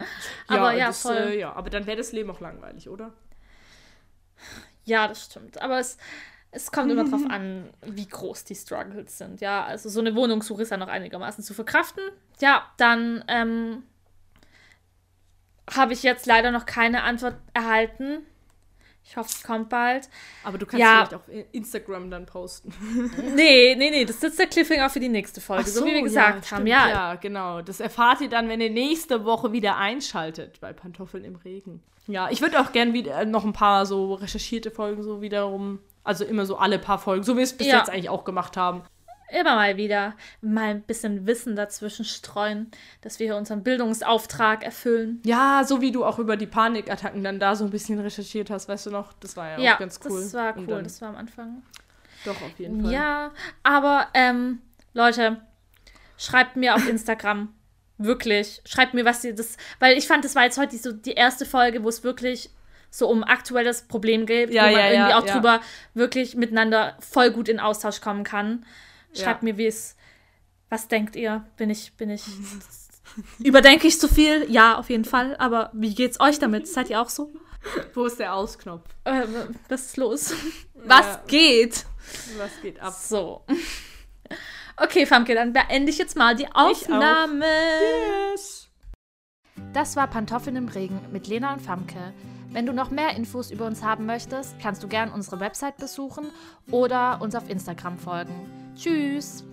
Speaker 1: Aber
Speaker 2: ja,
Speaker 1: ja,
Speaker 2: das,
Speaker 1: voll.
Speaker 2: Äh, ja, aber dann wäre das Leben auch langweilig, oder?
Speaker 1: Ja, das stimmt. Aber es, es kommt immer drauf an, wie groß die Struggles sind. Ja, also so eine Wohnungssuche ist ja noch einigermaßen zu verkraften. Ja, dann ähm, habe ich jetzt leider noch keine Antwort erhalten. Ich hoffe, es kommt bald.
Speaker 2: Aber du kannst
Speaker 1: Ja.
Speaker 2: vielleicht auf Instagram dann posten.
Speaker 1: Nee, nee, nee, das ist jetzt der Cliffhanger für die nächste Folge, so, wie wir gesagt
Speaker 2: ja,
Speaker 1: haben.
Speaker 2: stimmt,
Speaker 1: Ja,
Speaker 2: ja, genau. Das erfahrt ihr dann, wenn ihr nächste Woche wieder einschaltet bei Pantoffeln im Regen. Ja, ich würde auch gern wieder noch ein paar so recherchierte Folgen so wiederum, also immer so alle paar Folgen, so wie wir es bis
Speaker 1: Ja.
Speaker 2: jetzt eigentlich auch gemacht haben.
Speaker 1: immer mal wieder mal ein bisschen Wissen dazwischen streuen, dass wir hier unseren Bildungsauftrag erfüllen.
Speaker 2: Ja, so wie du auch über die Panikattacken dann da so ein bisschen recherchiert hast, weißt du noch? Das war ja,
Speaker 1: Ja,
Speaker 2: auch ganz cool.
Speaker 1: das war
Speaker 2: Und
Speaker 1: cool,
Speaker 2: dann,
Speaker 1: das war am Anfang.
Speaker 2: doch, auf jeden Fall.
Speaker 1: Ja, aber ähm, Leute, schreibt mir auf Instagram, wirklich, schreibt mir, was ihr das, weil ich fand, das war jetzt heute so die erste Folge, wo es wirklich so um ein aktuelles Problem geht,
Speaker 2: Ja,
Speaker 1: wo man
Speaker 2: ja,
Speaker 1: irgendwie
Speaker 2: ja,
Speaker 1: auch
Speaker 2: ja.
Speaker 1: drüber wirklich miteinander voll gut in Austausch kommen kann. Schreibt
Speaker 2: Ja.
Speaker 1: mir, wie es, was denkt ihr? Bin ich, bin ich, überdenke ich zu viel? Ja, auf jeden Fall, aber wie geht's euch damit? Seid ihr auch so?
Speaker 2: Wo ist der Ausknopf?
Speaker 1: Äh, was ist los? Was geht?
Speaker 2: Was geht ab?
Speaker 1: So. Okay, Famke, dann beende ich jetzt mal die Aufnahme.
Speaker 2: Yes.
Speaker 1: Das war Pantoffeln im Regen mit Lena und Famke. Wenn du noch mehr Infos über uns haben möchtest, kannst du gern unsere Website besuchen oder uns auf Instagram folgen. Tschüss!